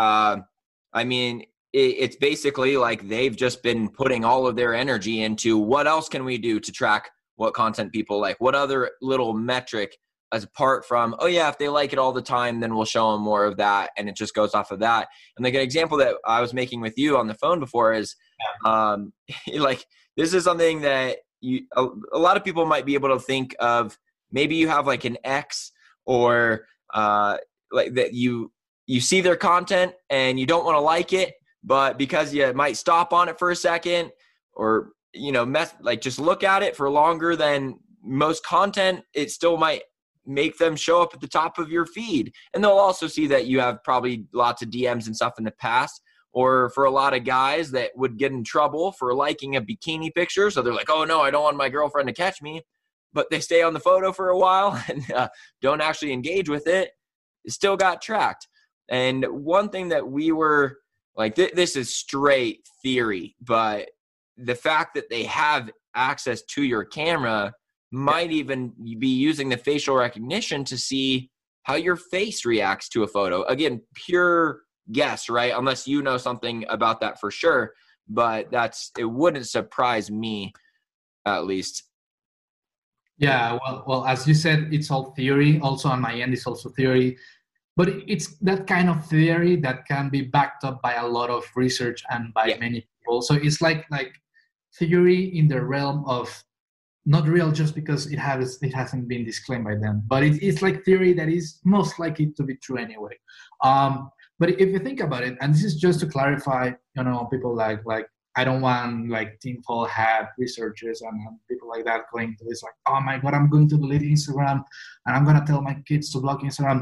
it's basically like they've just been putting all of their energy into what else can we do to track what content people like, what other little metric as apart from, if they like it all the time, then we'll show them more of that. And it just goes off of that. And like an example that I was making with you on the phone before is like, this is something that a lot of people might be able to think of, maybe you have like an ex or like that you see their content and you don't want to like it, but because you might stop on it for a second or, just look at it for longer than most content, it still might make them show up at the top of your feed. And they'll also see that you have probably lots of DMs and stuff in the past. Or for a lot of guys that would get in trouble for liking a bikini picture. So they're like, oh no, I don't want my girlfriend to catch me. But they stay on the photo for a while and don't actually engage with it. It still got tracked. And one thing that we were like, this is straight theory, but the fact that they have access to your camera might even be using the facial recognition to see how your face reacts to a photo. Again, pure guess, right? Unless you know something about that for sure, but it wouldn't surprise me, at least. Yeah, well, as you said, it's all theory. Also on my end, it's also theory, but it's that kind of theory that can be backed up by a lot of research and by many people. So it's like theory in the realm of not real just because it hasn't been disclaimed by them, but it's like theory that is most likely to be true anyway. But if you think about it, and this is just to clarify, people like I don't want like tinfoil hat researchers and people like that going to this like, oh my God, I'm going to delete Instagram and I'm going to tell my kids to block Instagram.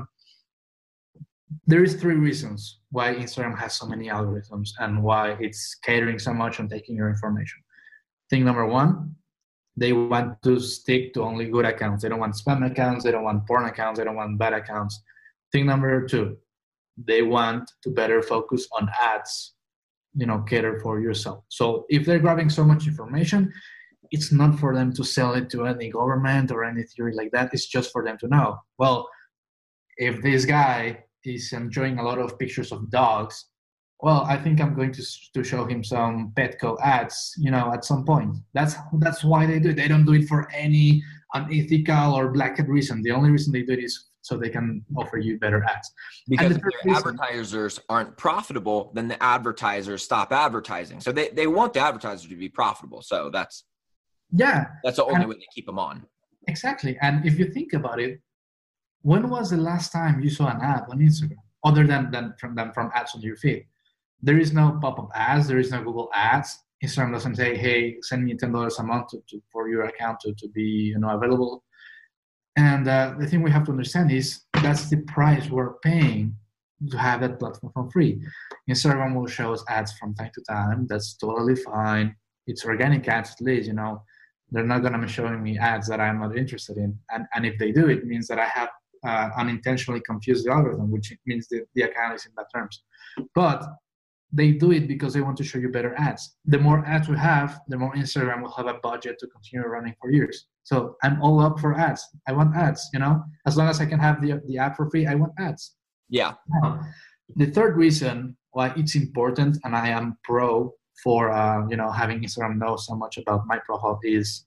There is 3 reasons why Instagram has so many algorithms and why it's catering so much on taking your information. Thing number 1, they want to stick to only good accounts. They don't want spam accounts. They don't want porn accounts. They don't want bad accounts. Thing number 2, they want to better focus on ads, cater for yourself. So if they're grabbing so much information, it's not for them to sell it to any government or any theory like that. It's just for them to know, well, if this guy is enjoying a lot of pictures of dogs, well, I think I'm going to show him some Petco ads, at some point. That's why they do it. They don't do it for any unethical or black hat reason. The only reason they do it is so they can offer you better ads. Because if their advertisers aren't profitable, then the advertisers stop advertising. So they want the advertiser to be profitable. So that's the only way they keep them on. Exactly. And if you think about it, when was the last time you saw an ad on Instagram other than from ads on your feed? There is no pop-up ads. There is no Google ads. Instagram doesn't say, hey, send me $10 a month for your account to be available. And the thing we have to understand is that's the price we're paying to have that platform for free. Instagram will show us ads from time to time. That's totally fine. It's organic ads at least, They're not going to be showing me ads that I'm not interested in. And if they do, it means that I have unintentionally confused the algorithm, which means that the account is in bad terms. But they do it because they want to show you better ads. The more ads we have, the more Instagram will have a budget to continue running for years. So I'm all up for ads. I want ads, As long as I can have the ad for free, I want ads. Yeah. The third reason why it's important, and I am pro for, having Instagram know so much about my profile is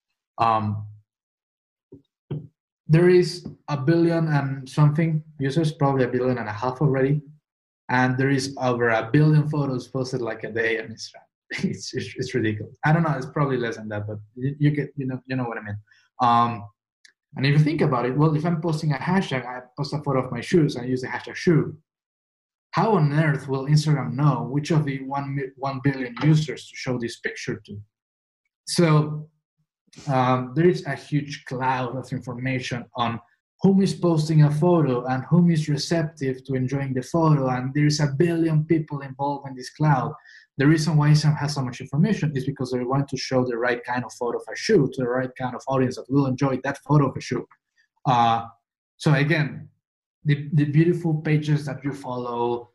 there is 1 billion and something users, probably 1.5 billion already. And there is over 1 billion photos posted like a day on Instagram. It's ridiculous. I don't know. It's probably less than that, but you get you know what I mean. And if you think about it, well, if I'm posting a hashtag, I post a photo of my shoes and I use the hashtag shoe. How on earth will Instagram know which of the 1 billion users to show this picture to? So there is a huge cloud of information on whom is posting a photo and whom is receptive to enjoying the photo, and there's 1 billion people involved in this cloud. The reason why Instagram has so much information is because they want to show the right kind of photo of a shoe to the right kind of audience that will enjoy that photo of a shoe. So again, the beautiful pages that you follow,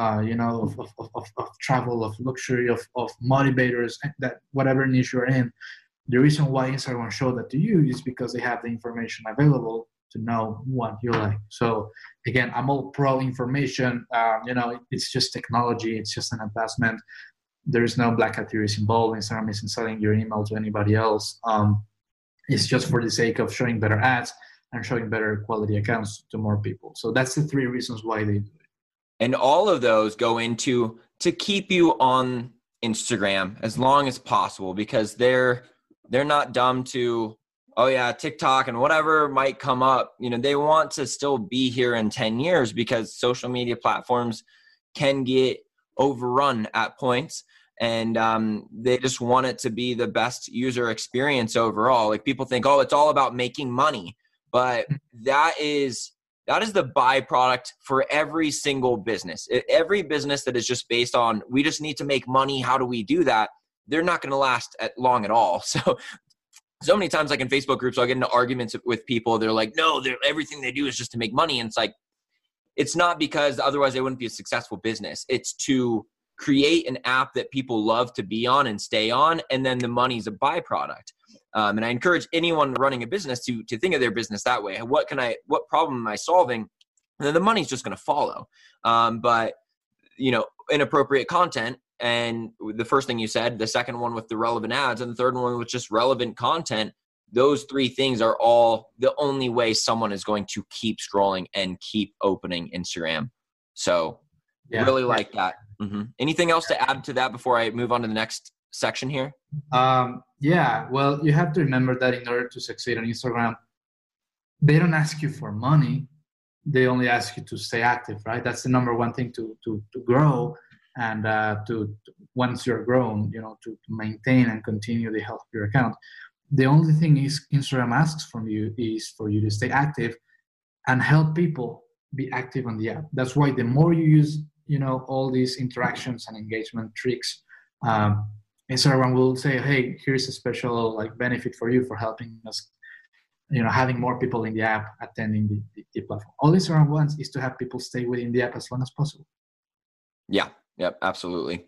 of travel, of luxury, of motivators, that whatever niche you're in, the reason why Instagram show that to you is because they have the information available to know what you like. So again, I'm all pro information. It's just technology. It's just an advancement. There is no black hat theories involved. Instagram isn't selling your email to anybody else. It's just for the sake of showing better ads and showing better quality accounts to more people. So that's the 3 reasons why they do it. And all of those go into to keep you on Instagram as long as possible, because they're they're not dumb to, oh yeah, TikTok and whatever might come up. They want to still be here in 10 years because social media platforms can get overrun at points. And they just want it to be the best user experience overall. Like, people think, oh, it's all about making money. But that is the byproduct for every single business. Every business that is just based on, we just need to make money, how do we do that? They're not going to last long at all. So many times, like in Facebook groups, I'll get into arguments with people. They're like, no, everything they do is just to make money. And it's like, it's not, because otherwise they wouldn't be a successful business. It's to create an app that people love to be on and stay on, and then the money's a byproduct. And I encourage anyone running a business to think of their business that way. What problem am I solving? And then the money's just going to follow. But inappropriate content, and the first thing you said, the second one with the relevant ads, and the third one with just relevant content, those three things are all the only way someone is going to keep scrolling and keep opening Instagram. So really like that. Mm-hmm. Anything else to add to that before I move on to the next section here? Well, you have to remember that in order to succeed on Instagram, they don't ask you for money. They only ask you to stay active, right? That's the number one thing to grow, and to once you're grown, to maintain and continue the health of your account. The only thing is Instagram asks from you is for you to stay active and help people be active on the app. That's why the more you use, all these interactions and engagement tricks, Instagram will say, hey, here's a special benefit for you for helping us, having more people in the app attending the platform. All Instagram wants is to have people stay within the app as long as possible. Yeah. Yep. Absolutely.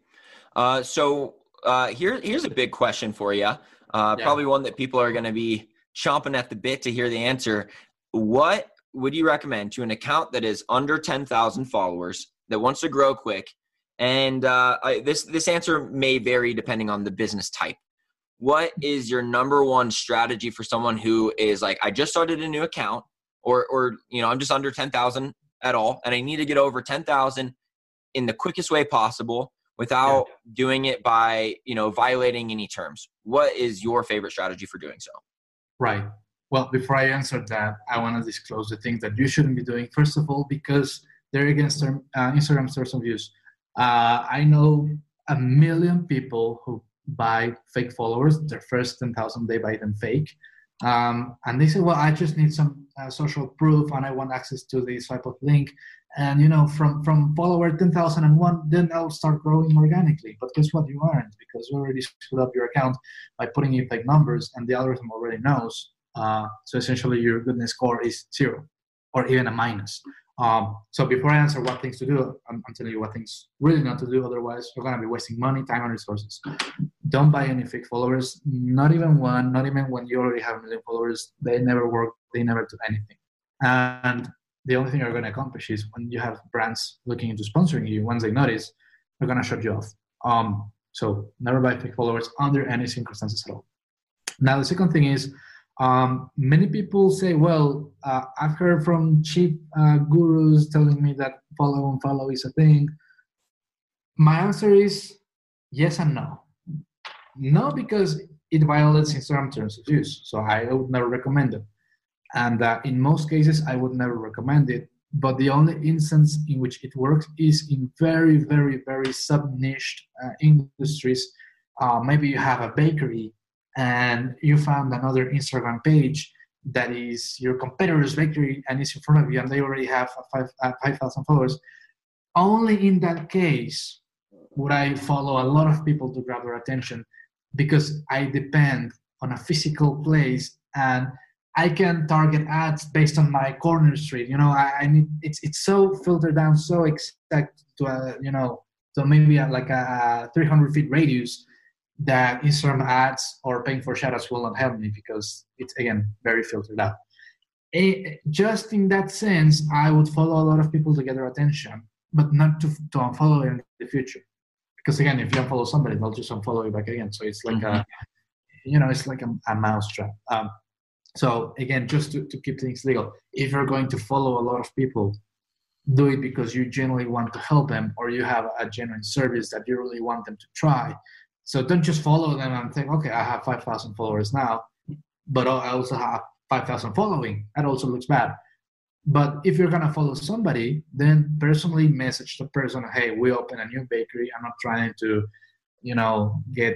So here's a big question for you. Probably one that people are going to be chomping at the bit to hear the answer. What would you recommend to an account that is under 10,000 followers that wants to grow quick? And this answer may vary depending on the business type. What is your number one strategy for someone who is like, I just started a new account, or I'm just under 10,000 at all, and I need to get over 10,000 in the quickest way possible without doing it by, violating any terms? What is your favorite strategy for doing so? Right. Well, before I answer that, I want to disclose the things that you shouldn't be doing. First of all, because they're against Instagram terms of use. I know 1 million people who buy fake followers. Their first 10,000, they buy them fake. And they say, well, I just need some social proof, and I want access to the swipe up link. And, from follower 10,001, then I'll start growing organically. But guess what? You aren't, because you already screwed up your account by putting in fake numbers, and the algorithm already knows. So essentially your goodness score is 0 or even a minus. So before I answer what things to do, I'm telling you what things really not to do. Otherwise, you're going to be wasting money, time, and resources. Don't buy any fake followers, not even one, not even when you already have 1 million followers. They never work. They never do anything. And the only thing you're going to accomplish is when you have brands looking into sponsoring you, once they notice, they're going to shut you off. So never buy fake followers under any circumstances at all. Now, the second thing is, many people say, well, I've heard from cheap gurus telling me that follow and follow is a thing. My answer is yes and no. No, because it violates Instagram terms of use. So I would never recommend it. And in most cases, I would never recommend it. But the only instance in which it works is in very, very, very sub-niched industries. Maybe you have a bakery and you found another Instagram page that is your competitor's bakery and it's in front of you, and they already have 5,000 followers. Only in that case would I follow a lot of people to grab their attention, because I depend on a physical place and I can target ads based on my corner street. I need it's so filtered down, so exact to so maybe like a 300 feet radius, that Instagram ads or paying for shoutouts will not help me, because it's, again, very filtered out. Just in that sense, I would follow a lot of people to get their attention, but not to unfollow in the future. Because again, if you unfollow somebody, they'll just unfollow you back again. So it's like it's like a mousetrap. So again, just to keep things legal, if you're going to follow a lot of people, do it because you genuinely want to help them, or you have a genuine service that you really want them to try. So don't just follow them and think, okay, I have 5,000 followers now, but I also have 5,000 following. That also looks bad. But if you're going to follow somebody, then personally message the person, hey, we open a new bakery. I'm not trying to, get,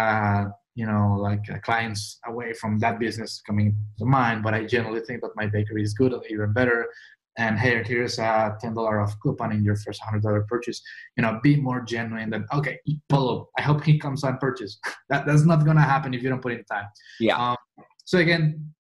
clients away from that business coming to mine, but I generally think that my bakery is good or even better. And hey, here's a $10 off coupon in your first $100 purchase. Be more genuine than, okay, follow. I hope he comes and purchase. That's not going to happen if you don't put in time. Yeah. So again,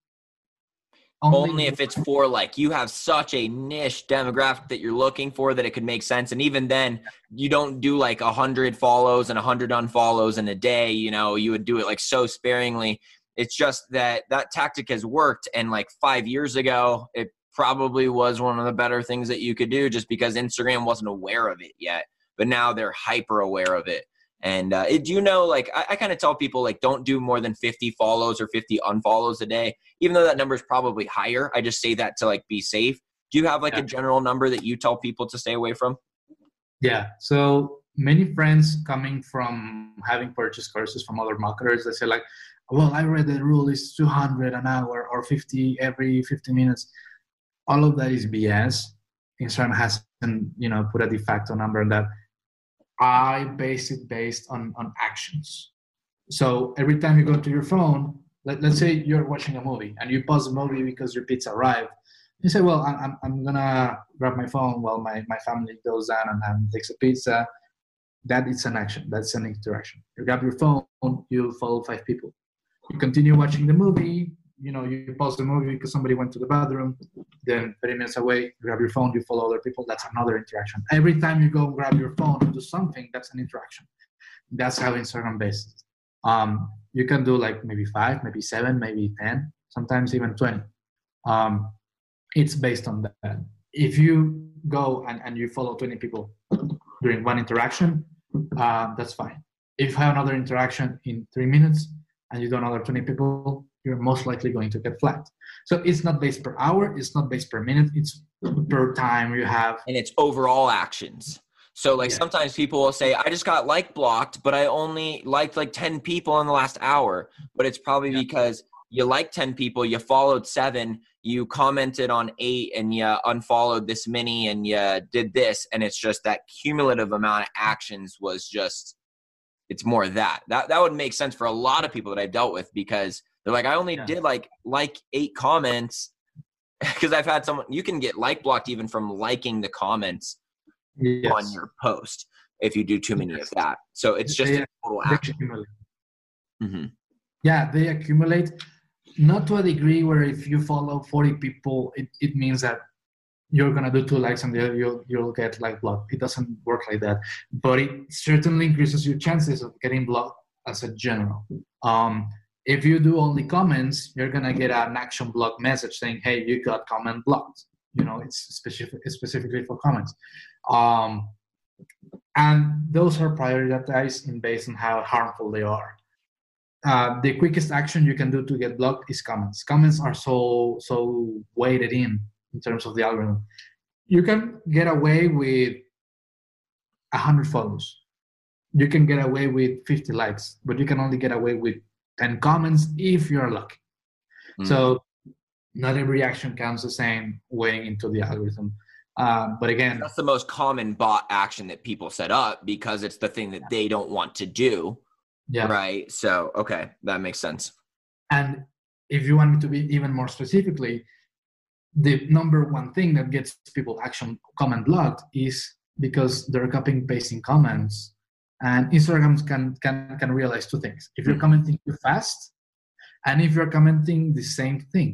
only if it's for you have such a niche demographic that you're looking for that it could make sense. And even then you don't do 100 follows and 100 unfollows in a day. You would do it so sparingly. It's just that tactic has worked. And 5 years ago, it probably was one of the better things that you could do just because Instagram wasn't aware of it yet, but now they're hyper aware of it. And do you know, I kind of tell people, don't do more than 50 follows or 50 unfollows a day, even though that number is probably higher. I just say that to be safe. Do you have a general number that you tell people to stay away from? Yeah. So many friends coming from having purchased courses from other marketers, they say well, I read the rule is 200 an hour or 50 every 50 minutes. All of that is BS. Instagram hasn't, put a de facto number on that. I base it based on actions. So every time you go to your phone, let's say you're watching a movie and you pause the movie because your pizza arrived. You say, well, I'm going to grab my phone while my family goes down and takes a pizza. That is an action. That's an interaction. You grab your phone, you follow 5 people. You continue watching the movie. You pause the movie because somebody went to the bathroom. Then 30 minutes away, you grab your phone, you follow other people. That's another interaction. Every time you go grab your phone and do something, that's an interaction. That's how Instagram based. You can do maybe 5, maybe 7, maybe 10, sometimes even 20. It's based on that. If you go and you follow 20 people during one interaction, that's fine. If you have another interaction in 3 minutes and you do another 20 people, you're most likely going to get flagged. So it's not based per hour, it's not based per minute, it's per time you have. And it's overall actions. So sometimes people will say, I just got blocked, but I only liked 10 people in the last hour. But it's probably because you liked 10 people, you followed 7, you commented on 8, and you unfollowed this many, and you did this. And it's just that cumulative amount of actions was just, it's more that would make sense for a lot of people that I've dealt with, because they're I only did 8 comments, because I've had someone, you can get blocked even from liking the comments on your post if you do too many of that. So it's just a total action. Mm-hmm. Yeah, they accumulate, not to a degree where if you follow 40 people, it means that you're going to do 2 likes and you'll get blocked. It doesn't work like that. But it certainly increases your chances of getting blocked as a general. If you do only comments, you're going to get an action block message saying, hey, you got comment blocked. It's specifically for comments. And those are prioritized based on how harmful they are. The quickest action you can do to get blocked is comments. Comments are so weighted in terms of the algorithm. You can get away with 100 follows. You can get away with 50 likes, but you can only get away with 10 comments if you're lucky. So not every action counts the same weighing into the algorithm. But again, that's the most common bot action that people set up because it's the thing that they don't want to do. Yeah. Right. So, okay. That makes sense. And if you want me to be even more specifically, the number one thing that gets people comment blocked is because they're copying and pasting comments. And Instagram can realize 2 things. If you're commenting too fast, and if you're commenting the same thing.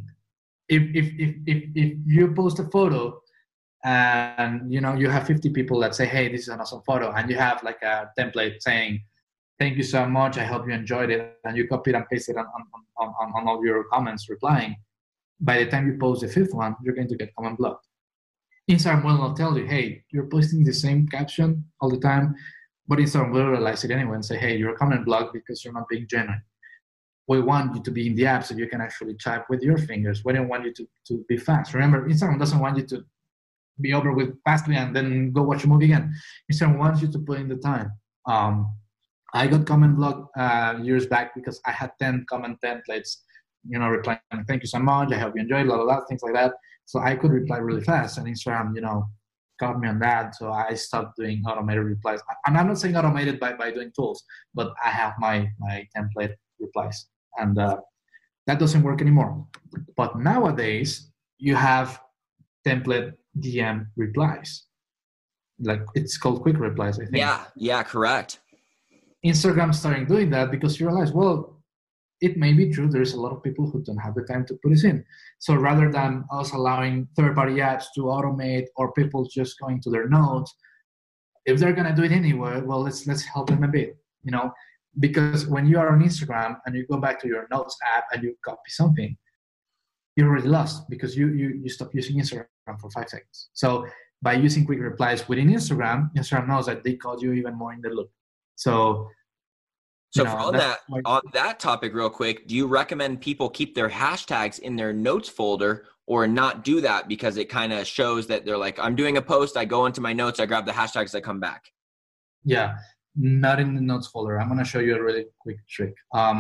If you post a photo and you have 50 people that say, hey, this is an awesome photo, and you have a template saying, thank you so much, I hope you enjoyed it, and you copy it and paste it on all your comments replying, by the time you post the 5th one, you're going to get comment blocked. Instagram will not tell you, hey, you're posting the same caption all the time, but Instagram will realize it anyway and say, hey, you're comment blocked because you're not being genuine. We want you to be in the app so you can actually type with your fingers. We don't want you to be fast. Remember, Instagram doesn't want you to be over with fastly and then go watch a movie again. Instagram wants you to put in the time. I got comment block years back because I had 10 comment templates, replying, thank you so much, I hope you enjoyed, blah, blah, blah, things like that. So I could reply really fast, and Instagram, got me on that. So I stopped doing automated replies. And I'm not saying automated by doing tools, but I have my template replies. And that doesn't work anymore. But nowadays, you have template DM replies. Like, it's called quick replies, I think. Yeah, correct. Instagram starting doing that because you realize, well, it may be true. There's a lot of people who don't have the time to put this in. So rather than us allowing third-party apps to automate or people just going to their notes, if they're going to do it anyway, well, let's help them a bit, because when you are on Instagram and you go back to your notes app and you copy something, you're already lost because you stop using Instagram for 5 seconds. So by using quick replies within Instagram knows that they caught you even more in the loop. So on that topic real quick, do you recommend people keep their hashtags in their notes folder or not do that because it kind of shows that they're like, I'm doing a post, I go into my notes, I grab the hashtags, I come back? Yeah, not in the notes folder. I'm going to show you a really quick trick.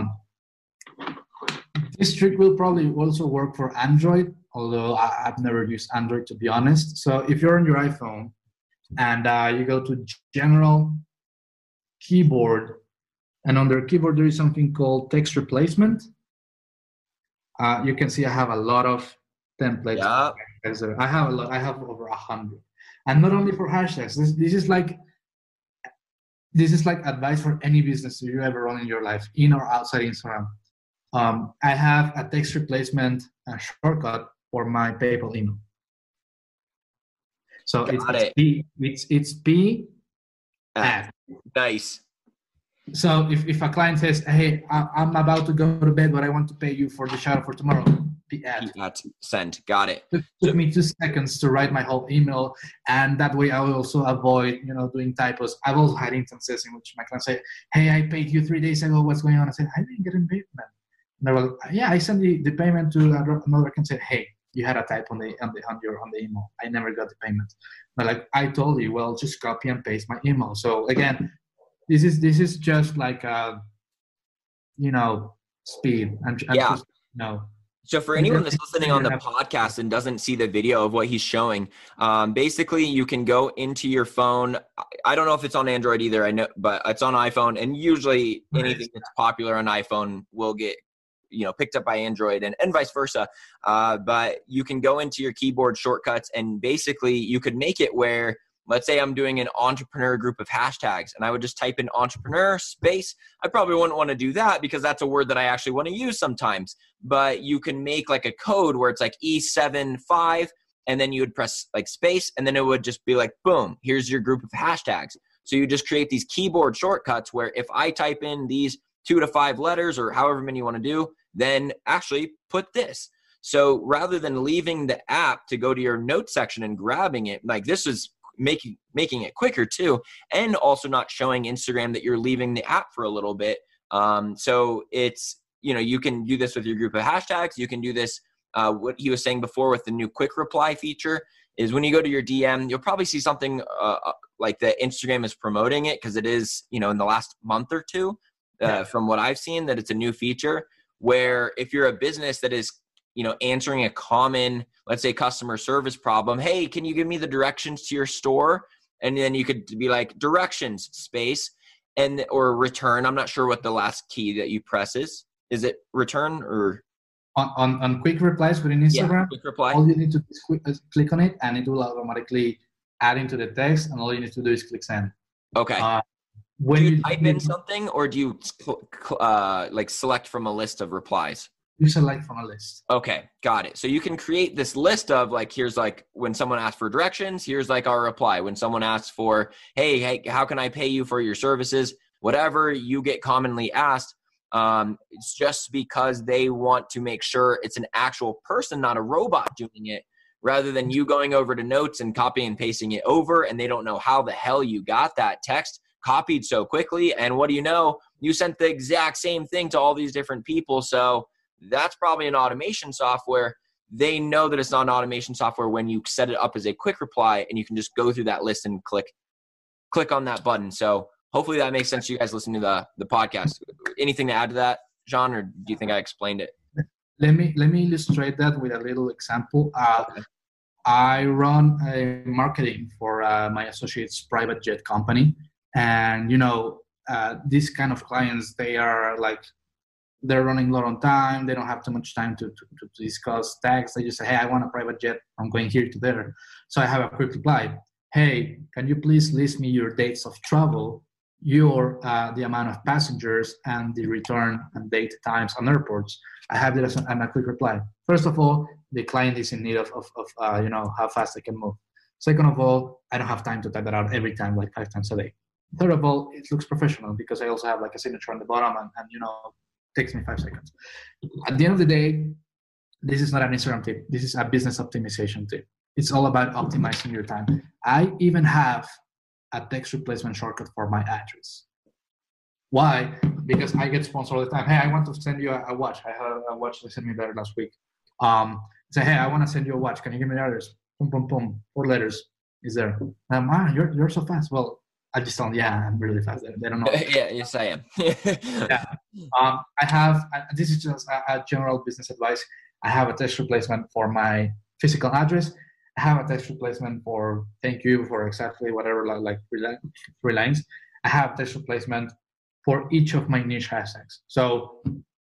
This trick will probably also work for Android, although I've never used Android, to be honest. So if you're on your iPhone and you go to General, Keyboard, and under keyboard there is something called text replacement. You can see I have a lot of templates. Yeah. I have over 100, and not only for hashtags. This is like advice for any business you ever run in your life, in or outside Instagram. I have a text replacement shortcut for my PayPal email. So it's P add. Nice. So if a client says, hey, I'm about to go to bed, but I want to pay you for the shout out for tomorrow, P add. Send. Got it. It took me 2 seconds to write my whole email, and that way I will also avoid, doing typos. I've also had instances in which my clients say, hey, I paid you 3 days ago, what's going on? I said, I didn't get a payment. And they were like, yeah, I sent the payment to another can say, hey, you had a typo on the email. I never got the payment. But like I told you, well, just copy and paste my email. So again, this is just like speed and yeah. just, So for anyone that's listening on the podcast and doesn't see the video of what he's showing, basically you can go into your phone. I don't know if it's on Android either. I know, but it's on iPhone, and usually anything that's popular on iPhone will get picked up by Android and vice versa. But you can go into your keyboard shortcuts, and basically you could make it where, let's say I'm doing an entrepreneur group of hashtags, and I would just type in entrepreneur space. I probably wouldn't want to do that because that's a word that I actually want to use sometimes. But you can make like a code where it's like E75, and then you would press like space, and then it would just be like, boom, here's your group of hashtags. So you just create these keyboard shortcuts where if I type in these 2 to 5 letters or however many you want to do, then actually put this. So rather than leaving the app to go to your notes section and grabbing it, like this is making it quicker too, and also not showing Instagram that you're leaving the app for a little bit. So it's, you can do this with your group of hashtags. You can do this, what he was saying before with the new quick reply feature is when you go to your DM, you'll probably see something like that Instagram is promoting it, because it is, in the last month or two, from what I've seen, that it's a new feature where if you're a business that is answering a common, let's say, customer service problem, hey, can you give me the directions to your store? And then you could be like directions space or return. I'm not sure what the last key that you press is. Is it return or? On quick replies within Instagram, yeah, quick reply. All you need to do is click on it, and it will automatically add into the text, and all you need to do is click send. Okay. When do you type in something, or do you like select from a list of replies? You select from a list. Okay, got it. So you can create this list of like, here's like when someone asks for directions, here's like our reply. When someone asks for, hey, how can I pay you for your services? Whatever you get commonly asked, it's just because they want to make sure it's an actual person, not a robot doing it, rather than you going over to notes and copying and pasting it over, and they don't know how the hell you got that text copied so quickly. And what do you know? You sent the exact same thing to all these different people. So that's probably an automation software. They know that it's not an automation software when you set it up as a quick reply, and you can just go through that list and click on that button. So hopefully that makes sense to you guys listening to the podcast. Anything to add to that, John, or do you think I explained it? Let me illustrate that with a little example. I run a marketing for my associate's private jet company, and these kind of clients, they're running low on time. They don't have too much time to discuss tax. They just say, hey, I want a private jet. I'm going here to there. So I have a quick reply. Hey, can you please list me your dates of travel, the amount of passengers, and the return and date times on airports? I have this and a quick reply. First of all, the client is in need of how fast they can move. Second of all, I don't have time to type that out every time, like 5 times a day. Third of all, it looks professional because I also have like a signature on the bottom and takes me 5 seconds. At the end of the day, this is not an Instagram tip. This is a business optimization tip. It's all about optimizing your time. I even have a text replacement shortcut for my address. Why? Because I get sponsored all the time. Hey, I want to send you a watch. I have a watch they sent me better last week. Say, hey, I want to send you a watch. Can you give me the address? Boom, boom, boom. 4 letters is there. Man, you're so fast. Well, I just don't. Yeah, I'm really fast. They don't know. Yeah, yes, I am. Yeah. I have. This is just a general business advice. I have a text replacement for my physical address. I have a text replacement for thank you for exactly whatever, like 3 lines. I have text replacement for each of my niche hashtags. So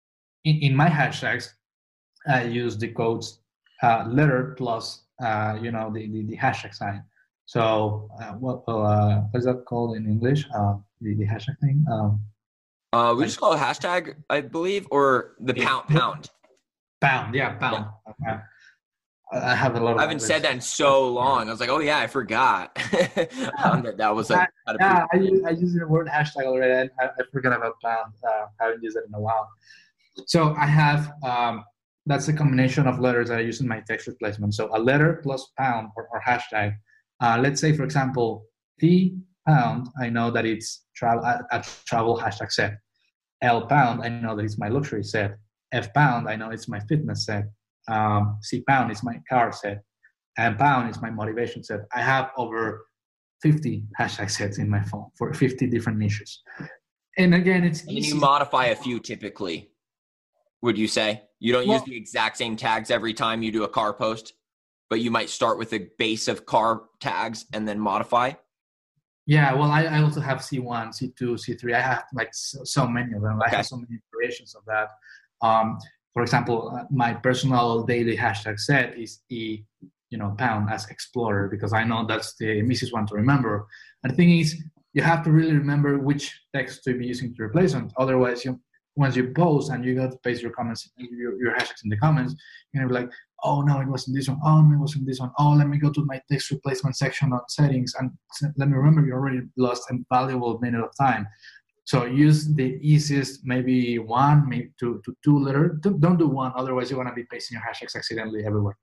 in my hashtags, I use the codes letter plus the hashtag sign. So what is that called in English? The hashtag thing. We just call it hashtag, I believe, or the pound. Pound, yeah, pound. Yeah. I have a lot of. I haven't said that in so long. I was like, oh yeah, I forgot. That was like. Yeah, I use the word hashtag already. And I forgot about pound. I haven't used it in a while. So I have. That's a combination of letters that I use in my text replacement. So a letter plus pound or hashtag. Let's say, for example, T pound. I know that it's a travel hashtag set. L pound. I know that it's my luxury set. F pound. I know it's my fitness set. C pound is my car set, and pound is my motivation set. I have over 50 hashtag sets in my phone for 50 different niches. And again, it's easy. You modify a few typically, would you say? You don't use the exact same tags every time you do a car post, but you might start with a base of car tags and then modify? Yeah, well, I also have C1, C2, C3. I have like so many of them. Okay. I have so many iterations of that. For example, my personal daily hashtag set is pound as explorer, because I know that's the easiest one to remember. And the thing is, you have to really remember which text to be using to replace them. Otherwise, once you post and you go to paste your comments, your hashtags in the comments, you're gonna be like, oh no, it wasn't this one. Oh no, it wasn't this one. Oh, let me go to my text replacement section on settings and let me remember you already lost a valuable minute of time. So use the easiest, maybe 1, maybe 2 letter. Don't do 1, otherwise you're gonna be pasting your hashtags accidentally everywhere.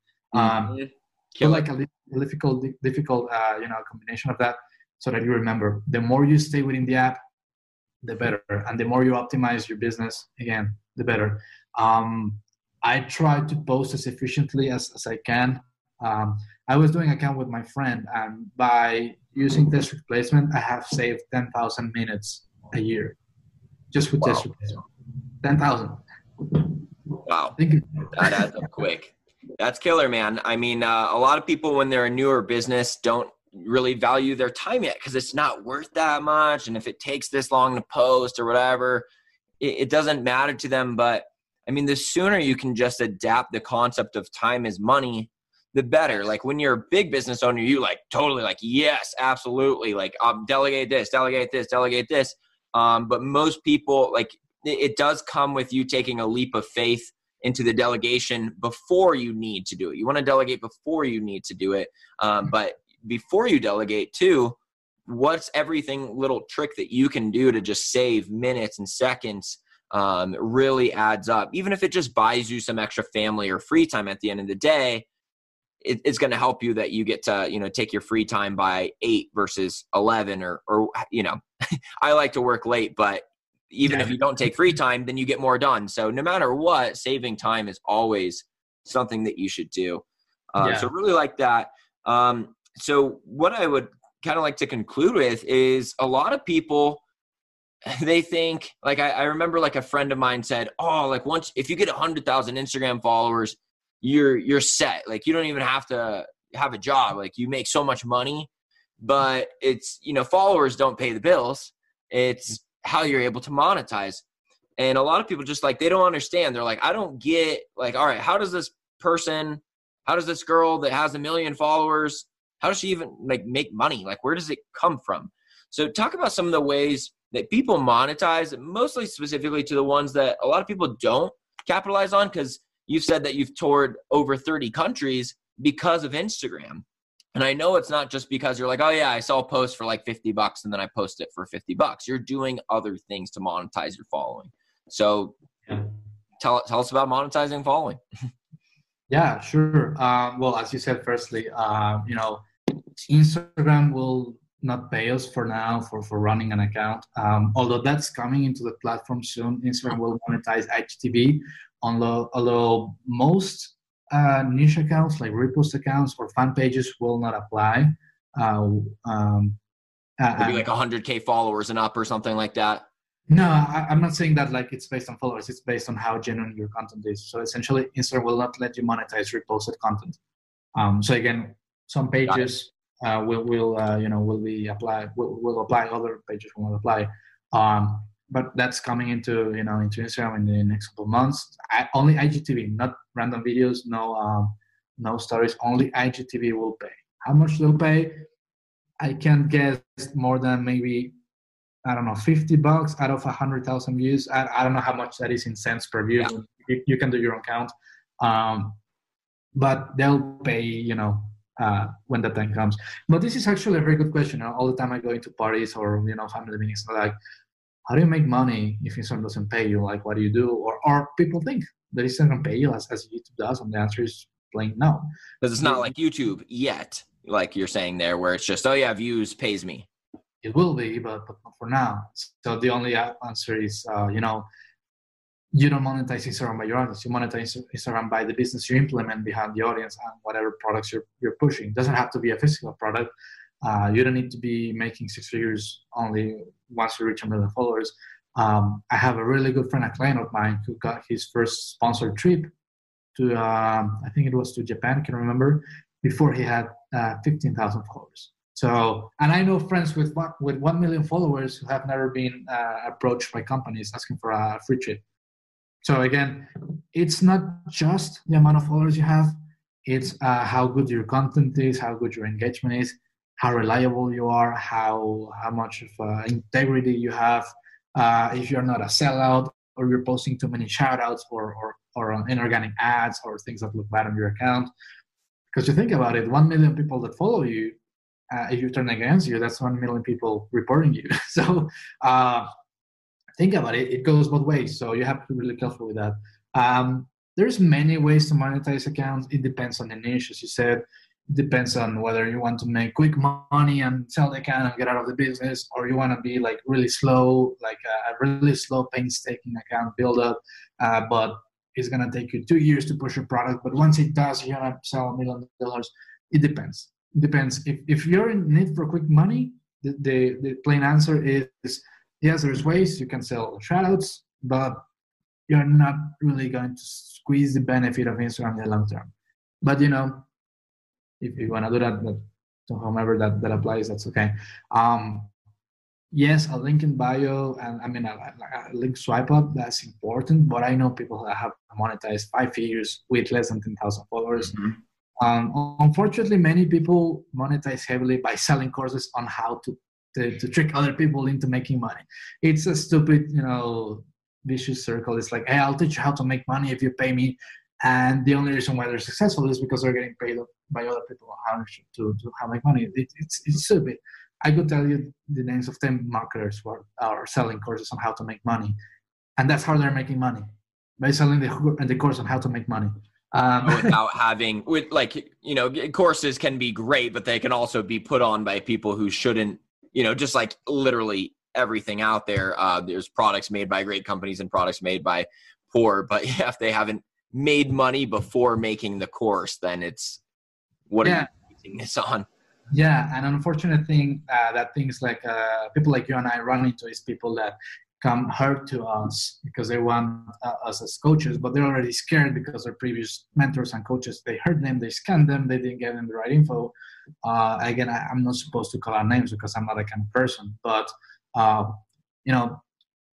So like a difficult, combination of that, so that you remember. The more you stay within the app, the better, and the more you optimize your business, again, the better. I try to post as efficiently as I can. I was doing an account with my friend, and by using text replacement, I have saved 10,000 minutes a year just with text replacement. 10,000. Wow. That adds up quick. That's killer, man. I mean, a lot of people, when they're a newer business, don't really value their time yet because it's not worth that much. And if it takes this long to post or whatever, it doesn't matter to them. But I mean, the sooner you can just adapt the concept of time is money, the better. Like when you're a big business owner, you like totally like, yes, absolutely. Like delegate this. But most people, like, it does come with you taking a leap of faith into the delegation before you need to do it. You want to delegate before you need to do it. But before you delegate too, what's everything little trick that you can do to just save minutes and seconds really adds up. Even if it just buys you some extra family or free time at the end of the day, it's going to help you that you get to, take your free time by 8 versus 11 or I like to work late, but even if you don't take free time, then you get more done. So no matter what, saving time is always something that you should do. So really like that. So what I would kind of like to conclude with is a lot of people they think like, I remember like a friend of mine said, oh, like if you get 100,000 Instagram followers, you're set. Like you don't even have to have a job. Like you make so much money, but it's, followers don't pay the bills. It's how you're able to monetize. And a lot of people just like, they don't understand. They're like, I don't get like, all right, how does this girl that has 1 million followers, how does she even like make money? Like, where does it come from? So talk about some of the ways that people monetize, mostly specifically to the ones that a lot of people don't capitalize on, because you've said that you've toured over 30 countries because of Instagram. And I know it's not just because you're like, oh yeah, I saw a post for like $50 and then I post it for $50. You're doing other things to monetize your following. So tell us about monetizing following. Yeah, sure. Well, as you said, firstly, Instagram will not pay us for now for running an account. Although that's coming into the platform soon. Instagram will monetize IGTV, although most niche accounts like repost accounts or fan pages will not apply. It'll be like 100K followers and up or something like that. No, I'm not saying that like it's based on followers. It's based on how genuine your content is. So essentially, Instagram will not let you monetize reposted content. So again, some pages will apply. Other pages will not apply. But that's coming into Instagram in the next couple of months. Only IGTV, not random videos, no stories. Only IGTV will pay. How much they'll pay, I can't guess more than maybe, I don't know, $50 out of 100,000 views. I don't know how much that is in cents per view. Yeah. You can do your own count. But they'll pay, when that time comes. But this is actually a very good question. All the time I go into parties or, family meetings, like, how do you make money if Instagram doesn't pay you? Like, what do you do? Or people think that Instagram pay you as YouTube does, and the answer is plain no. Because it's not like YouTube yet, like you're saying there, where it's just, oh yeah, views pays me. It will be, but not for now. So the only answer is, you don't monetize Instagram by your audience. You monetize Instagram by the business you implement behind the audience and whatever products you're pushing. It doesn't have to be a physical product. You don't need to be making 6 figures only once you reach 1 million followers. I have a really good friend, a client of mine, who got his first sponsored trip to, I think it was to Japan, I can remember, before he had 15,000 followers. So, and I know friends with 1 million followers who have never been approached by companies asking for a free trip. So again, it's not just the amount of followers you have, it's how good your content is, how good your engagement is, how reliable you are, how much of integrity you have, if you're not a sellout or you're posting too many shout-outs or inorganic ads or things that look bad on your account. Because you think about it, 1 million people that follow you, if you turn against you, that's 1 million people reporting you. So think about it, it goes both ways. So you have to be really careful with that. There's many ways to monetize accounts. It depends on the niche, as you said. It depends on whether you want to make quick money and sell the account and get out of the business, or you want to be like really slow, like a really slow painstaking account build up, but it's going to take you 2 years to push your product. But once it does, you're going to sell $1 million. It depends. It depends. If you're in need for quick money, the plain answer is yes, there's ways you can sell shoutouts, but you're not really going to squeeze the benefit of Instagram in the long term. But if you want to do that, to whomever that applies, that's okay. Yes, a link in bio and a link swipe up, that's important. But I know people that have monetized 5 figures with less than 10,000 followers. Mm-hmm. Unfortunately, many people monetize heavily by selling courses on how to trick other people into making money. It's a stupid, vicious circle. It's like, hey, I'll teach you how to make money if you pay me. And the only reason why they're successful is because they're getting paid by other people to how to make money. It's stupid. I could tell you the names of 10 marketers who are selling courses on how to make money. And that's how they're making money, by selling the course on how to make money. Without having, courses can be great, but they can also be put on by people who shouldn't, just like literally everything out there. There's products made by great companies and products made by poor, but if they haven't made money before making the course, then it's, what are you using this on? Yeah, an unfortunate thing that things like people like you and I run into is people that come hurt to us because they want us as coaches, but they're already scared because their previous mentors and coaches, they hurt them, they scanned them, they didn't give them the right info. Again, I'm not supposed to call out names because I'm not that kind of person, but you know,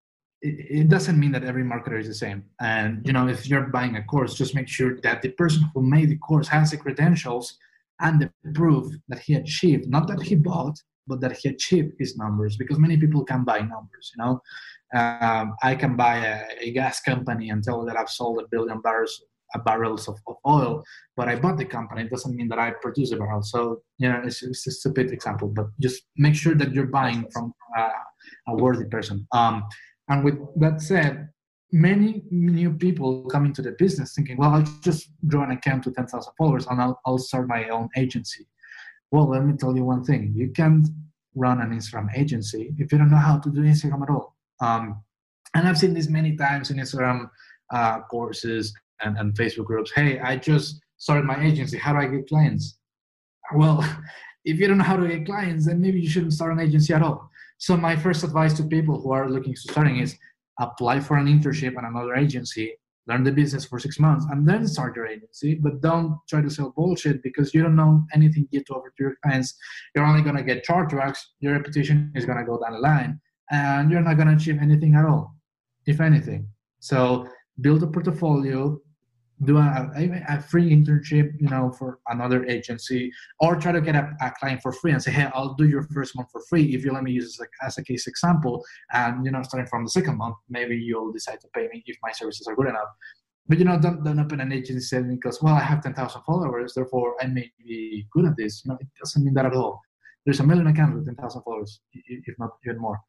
it doesn't mean that every marketer is the same. And, you know, if you're buying a course, just make sure that the person who made the course has the credentials and the proof that he achieved, not that he bought, but that he achieved his numbers, because many people can buy numbers, you know. I can buy a gas company and tell that I've sold 1 billion barrels of oil, but I bought the company. It doesn't mean that I produce a barrel. So, you know, it's a stupid example, but just make sure that you're buying from a worthy person. And with that said, many new people come into the business thinking, well, I'll just grow an account to 10,000 followers and I'll start my own agency. Well, let me tell you one thing. You can't run an Instagram agency if you don't know how to do Instagram at all. And I've seen this many times in Instagram courses and Facebook groups. Hey, I just started my agency. How do I get clients? Well, if you don't know how to get clients, then maybe you shouldn't start an agency at all. So my first advice to people who are looking to starting is apply for an internship at another agency, learn the business for 6 months, and then start your agency. But don't try to sell bullshit because you don't know anything yet to offer to your clients. You're only going to get chargebacks. Your reputation is going to go down the line, and you're not going to achieve anything at all, if anything. So build a portfolio, do a free internship, you know, for another agency, or try to get a client for free and say, hey, I'll do your first month for free if you let me use it as a case example. And, you know, starting from the second month, maybe you'll decide to pay me if my services are good enough. But, you know, don't open an agency selling because, well, I have 10,000 followers, therefore I may be good at this. You know, it doesn't mean that at all. There's 1 million accounts with 10,000 followers, if not even more.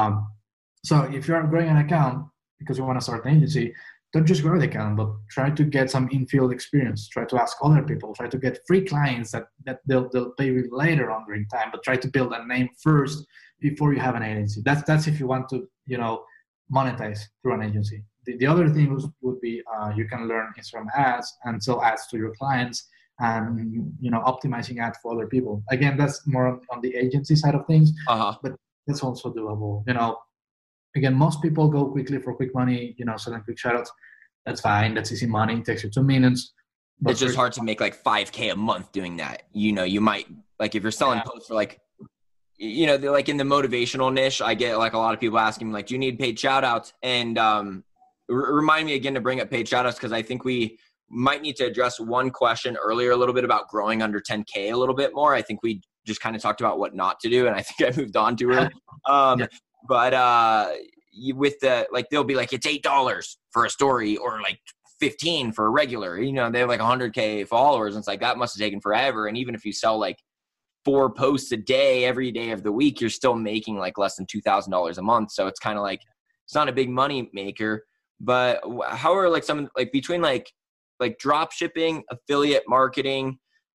So if you're growing an account because you want to start an agency, don't just grow the account, but try to get some in-field experience. Try to ask other people. Try to get free clients that they'll pay you later on during time. But try to build a name first before you have an agency. That's if you want to, you know, monetize through an agency. The other thing would be you can learn Instagram ads and sell ads to your clients, and, you know, optimizing ads for other people. Again, that's more on the agency side of things, but that's also doable. You know. Again, most people go quickly for quick money, you know, selling quick shoutouts. That's fine. That's easy money. It takes you 2 minutes. But it's just hard to make like $5,000 a month doing that. You know, you might, like, if you're selling posts for like, you know, they're like in the motivational niche, I get like a lot of people asking me like, do you need paid shoutouts? And remind me again to bring up paid shoutouts, because I think we might need to address one question earlier a little bit about growing under 10K a little bit more. I think we just kind of talked about what not to do, and I think I moved on to it. But with the, like, they'll be like, it's $8 for a story, or like 15 for a regular, you know, they have like 100K followers. And it's like, that must have taken forever. And even if you sell like 4 posts a day, every day of the week, you're still making like less than $2,000 a month. So it's kind of like, it's not a big money maker. But how are like some, like between like drop shipping, affiliate marketing,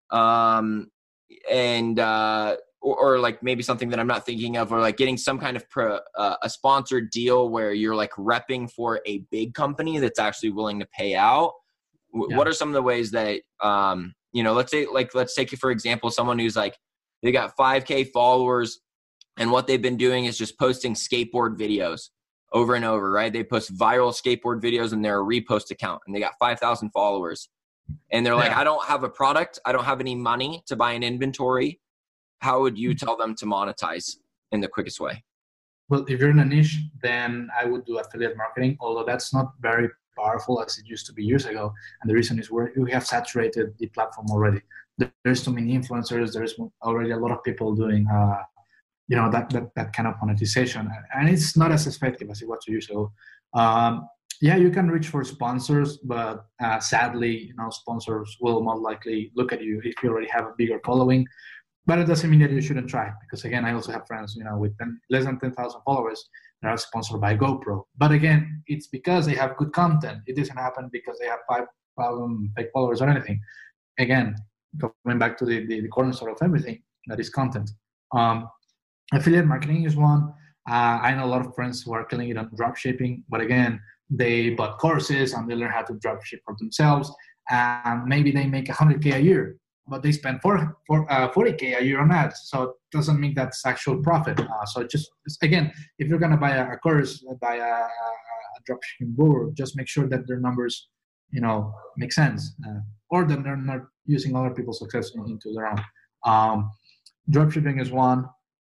and or like maybe something that I'm not thinking of, or like getting some kind of a sponsored deal where you're like repping for a big company that's actually willing to pay out. What are some of the ways that, you know, let's take for example, someone who's like, they got 5K followers, and what they've been doing is just posting skateboard videos over and over, right? They post viral skateboard videos and they're a repost account, and they got 5,000 followers, and they're like, I don't have a product. I don't have any money to buy an inventory. How would you tell them to monetize in the quickest way? Well, if you're in a niche, then I would do affiliate marketing, although that's not very powerful as it used to be years ago. And the reason is we have saturated the platform already. There's so many influencers. There's already a lot of people doing, you know, that kind of monetization. And it's not as effective as it was 2 years ago. Yeah, you can reach for sponsors, but sadly, you know, sponsors will more likely look at you if you already have a bigger following. But it doesn't mean that you shouldn't try, because again, I also have friends, you know, with less than 10,000 followers that are sponsored by GoPro. But again, it's because they have good content. It doesn't happen because they have 5,000 fake followers or anything. Again, going back to the cornerstone of everything, that is content. Affiliate marketing is one. I know a lot of friends who are killing it on drop shipping, but again, they bought courses and they learn how to drop ship for themselves. And maybe they make 100K a year. but they spend 40K a year on ads. So it doesn't mean that's actual profit. So just, again, if you're going to buy a course, buy a dropshipping guru, just make sure that their numbers, make sense, or that they're not using other people's success into their own. Dropshipping is one.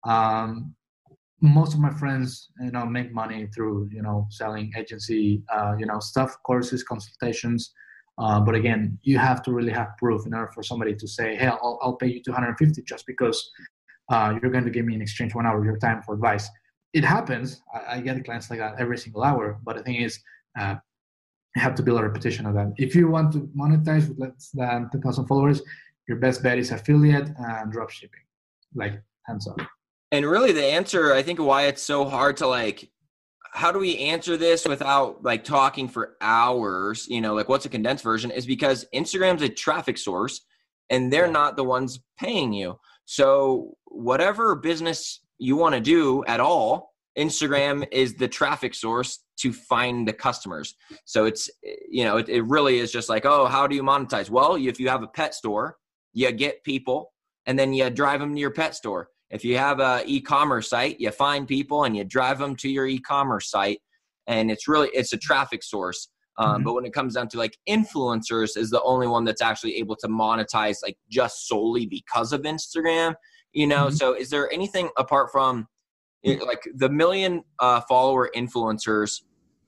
Most of my friends, make money through, selling agency, stuff, courses, consultations. But again, you have to really have proof in order for somebody to say, hey, I'll pay you $250 just because you're going to give me in exchange 1 hour of your time for advice. It happens. I get clients like that every single hour. But the thing is, you have to build a repetition of that. If you want to monetize with less than 10,000 followers, your best bet is affiliate and drop shipping, like hands up. And really the answer, I think why it's so hard to how do we answer this without talking for hours, what's a condensed version, is because Instagram's a traffic source and they're not the ones paying you. So whatever business you want to do at all, Instagram is the traffic source to find the customers. So it's, it really is just how do you monetize? Well, if you have a pet store, you get people and then you drive them to your pet store. If you have an e-commerce site, you find people and you drive them to your e-commerce site, and it's a traffic source. But when it comes down to influencers is the only one that's actually able to monetize just solely because of Instagram, So is there anything apart from the million follower influencers?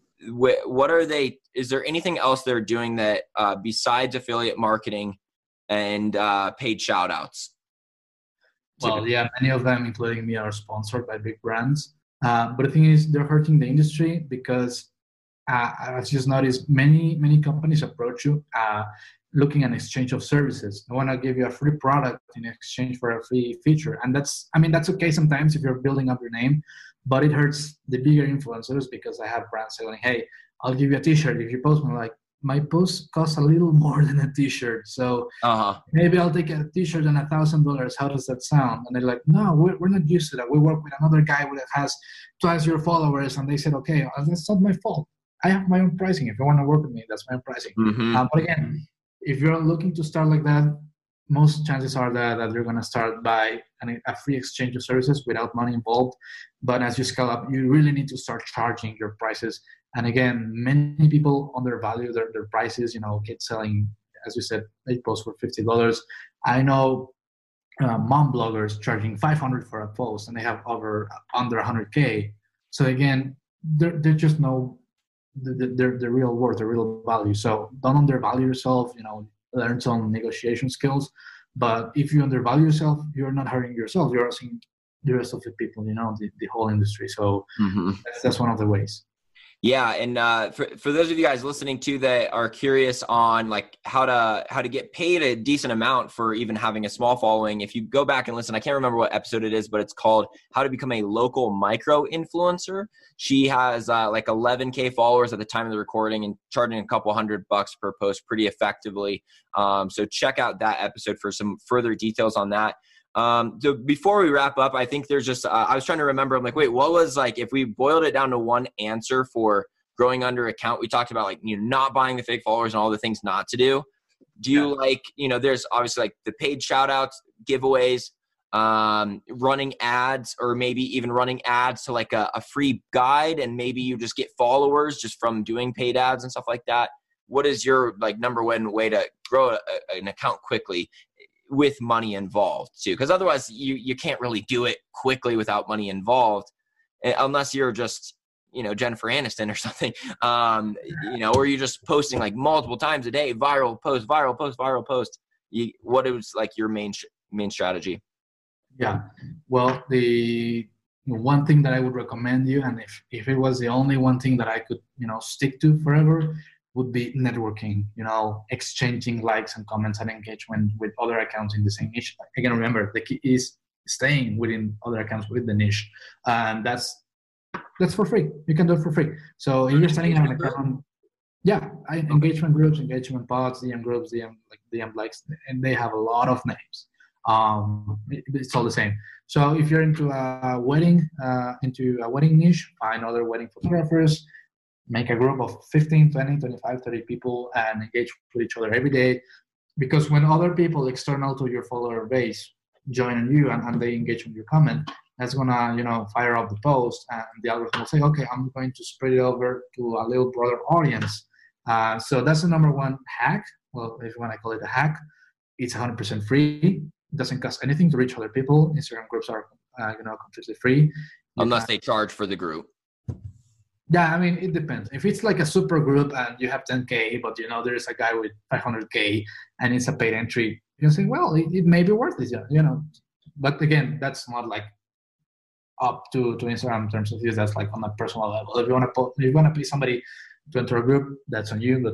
What are they? Is there anything else they're doing that besides affiliate marketing and paid shout outs? Well, yeah, many of them, including me, are sponsored by big brands. But the thing is, they're hurting the industry because, as you just noticed, many companies approach you looking at exchange of services. They want to give you a free product in exchange for a free feature. And that's okay sometimes if you're building up your name, but it hurts the bigger influencers because I have brands saying, hey, I'll give you a t-shirt if you post me. My post costs a little more than a t-shirt. So maybe I'll take a t-shirt and $1,000. How does that sound? And they're like, no, we're not used to that. We work with another guy that has twice your followers. And they said, okay, that's not my fault. I have my own pricing. If you want to work with me, that's my own pricing. But again, if you're looking to start like that, most chances are that you're going to start by a free exchange of services without money involved. But as you scale up, you really need to start charging your prices. And again, many people undervalue their prices, get selling, as you said, they post for $50. I know mom bloggers charging $500 for a post and they have under 100K. So again, they just know the real worth, the real value. So don't undervalue yourself, learn some negotiation skills. But if you undervalue yourself, you're not hurting yourself. You're hurting the rest of the people, the whole industry. So that's one of the ways. Yeah, and for those of you guys listening too that are curious on how to get paid a decent amount for even having a small following, if you go back and listen, I can't remember what episode it is, but it's called How to Become a Local Micro Influencer. She has 11K followers at the time of the recording and charging a couple $100 per post pretty effectively. So check out that episode for some further details on that. So before we wrap up, I think there's just, I was trying to remember, I'm wait, what was if we boiled it down to one answer for growing under account, we talked about not buying the fake followers and all the things not to do. Do you there's obviously the paid shout outs, giveaways, running ads, or maybe even running ads to a free guide. And maybe you just get followers just from doing paid ads and stuff like that. What is your number one way to grow an account quickly with money involved too? Because otherwise you can't really do it quickly without money involved, unless you're just Jennifer Aniston or something, or you're just posting multiple times a day, viral post. What is your main strategy? Yeah, well, the one thing that I would recommend you, and if it was the only one thing that I could stick to forever, would be networking, exchanging likes and comments and engagement with other accounts in the same niche. Again, remember, the key is staying within other accounts with the niche. And that's for free. You can do it for free. So if you're setting up an account, engagement groups, engagement pods, DM groups, DM likes, and they have a lot of names. It's all the same. So if you're into a wedding niche, find other wedding photographers, make a group of 15, 20, 25, 30 people and engage with each other every day. because when other people external to your follower base join you and they engage with your comment, that's gonna fire up the post, and the algorithm will say, okay, I'm going to spread it over to a little broader audience. So that's the number one hack. Well, if you want to call it a hack, it's 100% free. It doesn't cost anything to reach other people. Instagram groups are completely free. Unless they charge for the group. Yeah, I mean, it depends. If it's like a super group and you have 10K, but there's a guy with 500K and it's a paid entry, you can say, well, it may be worth it, But again, that's not like up to Instagram in terms of use. That's like on a personal level. If you want to pay somebody to enter a group, that's on you. But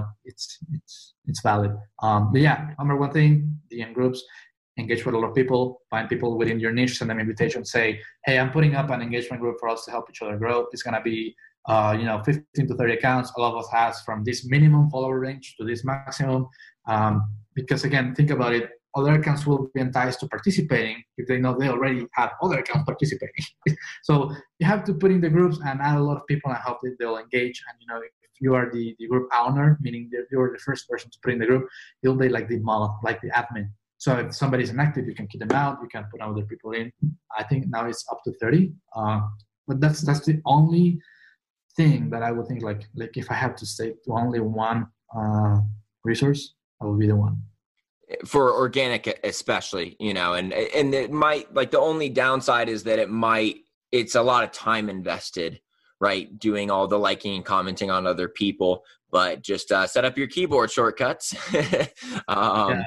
it's valid. But yeah, number one thing, DM groups. Engage with a lot of people, find people within your niche, send them invitation, say, hey, I'm putting up an engagement group for us to help each other grow. It's going to be, 15 to 30 accounts. All of us has from this minimum follower range to this maximum. Because again, think about it. Other accounts will be enticed to participating if they know they already have other accounts participating. So you have to put in the groups and add a lot of people and hope that they'll engage. And, if you are the group owner, meaning that you're the first person to put in the group, you'll be like the model, like the admin. So if somebody's inactive, you can kick them out. You can put other people in. I think now it's up to 30. But that's the only thing that I would think like if I have to say to only one resource, I will be the one. For organic especially, and it might, like, the only downside is that it's a lot of time invested, right? Doing all the liking and commenting on other people, but just set up your keyboard shortcuts. Yeah.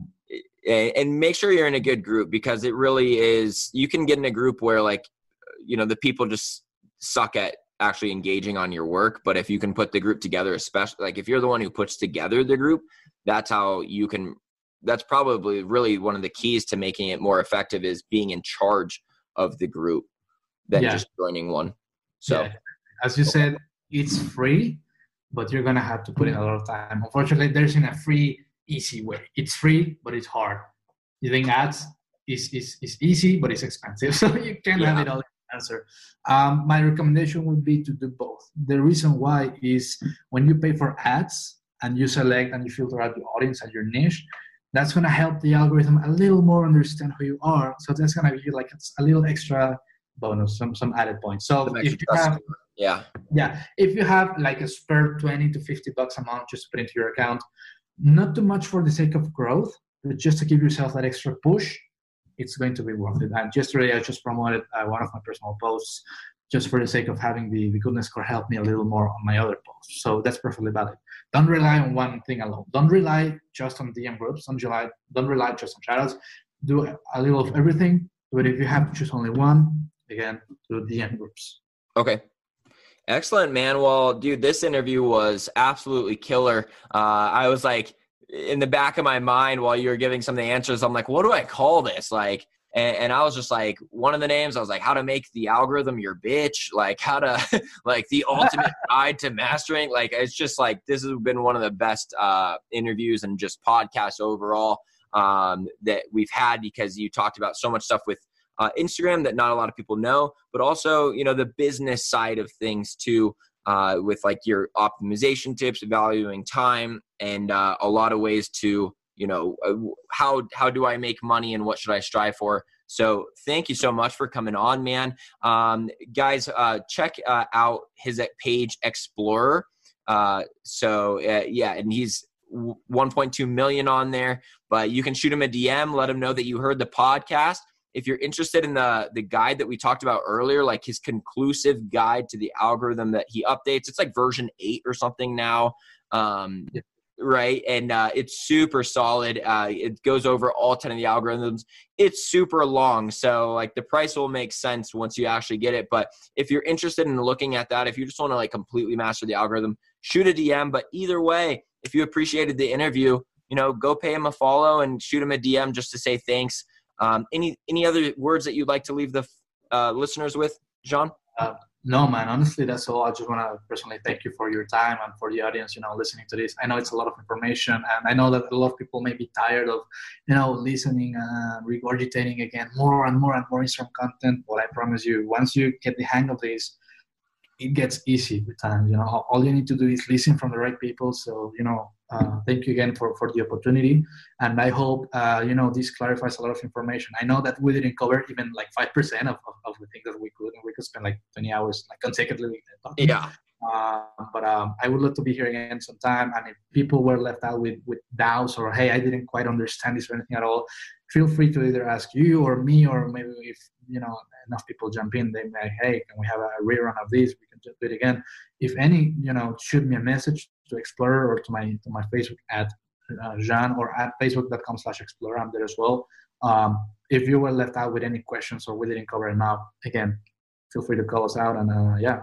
And make sure you're in a good group, because it really is, you can get in a group where the people just suck at actually engaging on your work. But if you can put the group together, especially if you're the one who puts together the group, that's how you can, that's probably really one of the keys to making it more effective, is being in charge of the group than just joining one. So as you said, it's free, but you're going to have to put in a lot of time. Unfortunately, there's in a free, easy way. It's free, but it's hard. Using ads is easy, but it's expensive. So you can't have it all in the answer. My recommendation would be to do both. The reason why is when you pay for ads and you select and you filter out the audience and your niche, that's going to help the algorithm a little more understand who you are. So that's going to give you a little extra bonus, some added points. So if you have, if you have a spare $20 to $50 a month just to put into your account, not too much for the sake of growth, but just to give yourself that extra push, it's going to be worth it. And yesterday, I just promoted one of my personal posts just for the sake of having the goodness score help me a little more on my other posts. So that's perfectly valid. Don't rely on one thing alone. Don't rely just on DM groups. Don't rely just on shoutouts. Do a little of everything. But if you have to choose only one, again, do DM groups. Okay. Excellent, man. Well, dude, this interview was absolutely killer. I was in the back of my mind while you were giving some of the answers, I'm like, what do I call this? And I was just one of the names, I was how to make the algorithm your bitch, how to, the ultimate guide to mastering. It's just this has been one of the best interviews and just podcasts overall that we've had, because you talked about so much stuff with Instagram that not a lot of people know, but also, the business side of things too, with your optimization tips, evaluating time, and a lot of ways to, how do I make money and what should I strive for? So thank you so much for coming on, man. Guys, check out his page, Explorer. And he's 1.2 million on there, but you can shoot him a DM, let him know that you heard the podcast. If you're interested in the guide that we talked about earlier, his conclusive guide to the algorithm that he updates, it's version 8 or something now. Right. And it's super solid. It goes over all 10 of the algorithms. It's super long. So the price will make sense once you actually get it. But if you're interested in looking at that, if you just want to completely master the algorithm, shoot a DM. But either way, if you appreciated the interview, go pay him a follow and shoot him a DM just to say thanks. Any other words that you'd like to leave the listeners with, Jean? No, man, honestly, that's all. I just want to personally thank you for your time and for the audience, listening to this. I know it's a lot of information, and I know that a lot of people may be tired of, listening and regurgitating again more and more and more Instagram content. But I promise you, once you get the hang of this, it gets easy with time. All you need to do is listen from the right people. So, thank you again for the opportunity. And I hope, this clarifies a lot of information. I know that we didn't cover even like 5% of the things that we could, and we could spend like 20 hours like consecutively talking. Yeah. But I would love to be here again sometime. And if people were left out with doubts or, hey, I didn't quite understand this or anything at all, feel free to either ask you or me, or maybe if, enough people jump in, they may, hey, can we have a rerun of this? We can do it again. If any, shoot me a message to Explorer or to my Facebook at Jean or at facebook.com/Explorer. I'm there as well. If you were left out with any questions or we didn't cover enough, again, feel free to call us out, and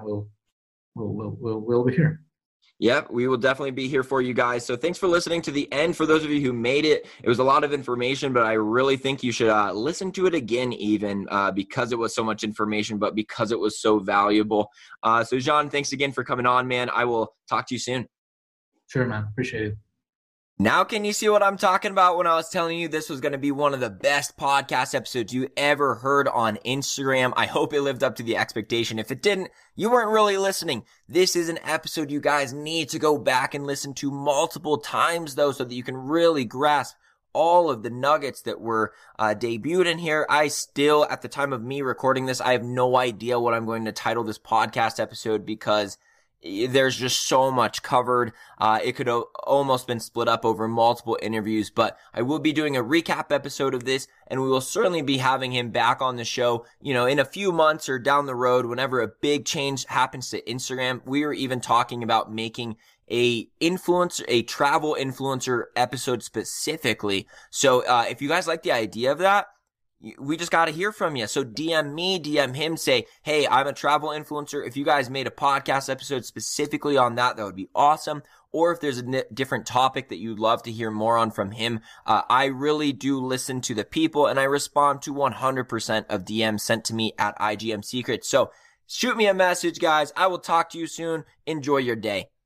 we'll be here. Yep, we will definitely be here for you guys. So thanks for listening to the end. For those of you who made it, it was a lot of information, but I really think you should listen to it again, even because it was so much information, but because it was so valuable. So Jean, thanks again for coming on, man. I will talk to you soon. Sure, man. Appreciate it. Now can you see what I'm talking about when I was telling you this was going to be one of the best podcast episodes you ever heard on Instagram? I hope it lived up to the expectation. If it didn't, you weren't really listening. This is an episode you guys need to go back and listen to multiple times, though, so that you can really grasp all of the nuggets that were debuted in here. I still, at the time of me recording this, I have no idea what I'm going to title this podcast episode because there's just so much covered. It could have almost been split up over multiple interviews, but I will be doing a recap episode of this, and we will certainly be having him back on the show, in a few months or down the road, whenever a big change happens to Instagram. We were even talking about making a travel influencer episode specifically. So, if you guys like the idea of that, we just got to hear from you. So DM me, DM him, say, hey, I'm a travel influencer. If you guys made a podcast episode specifically on that, that would be awesome. Or if there's a different topic that you'd love to hear more on from him, I really do listen to the people, and I respond to 100% of DMs sent to me at IGM Secrets. So shoot me a message, guys. I will talk to you soon. Enjoy your day.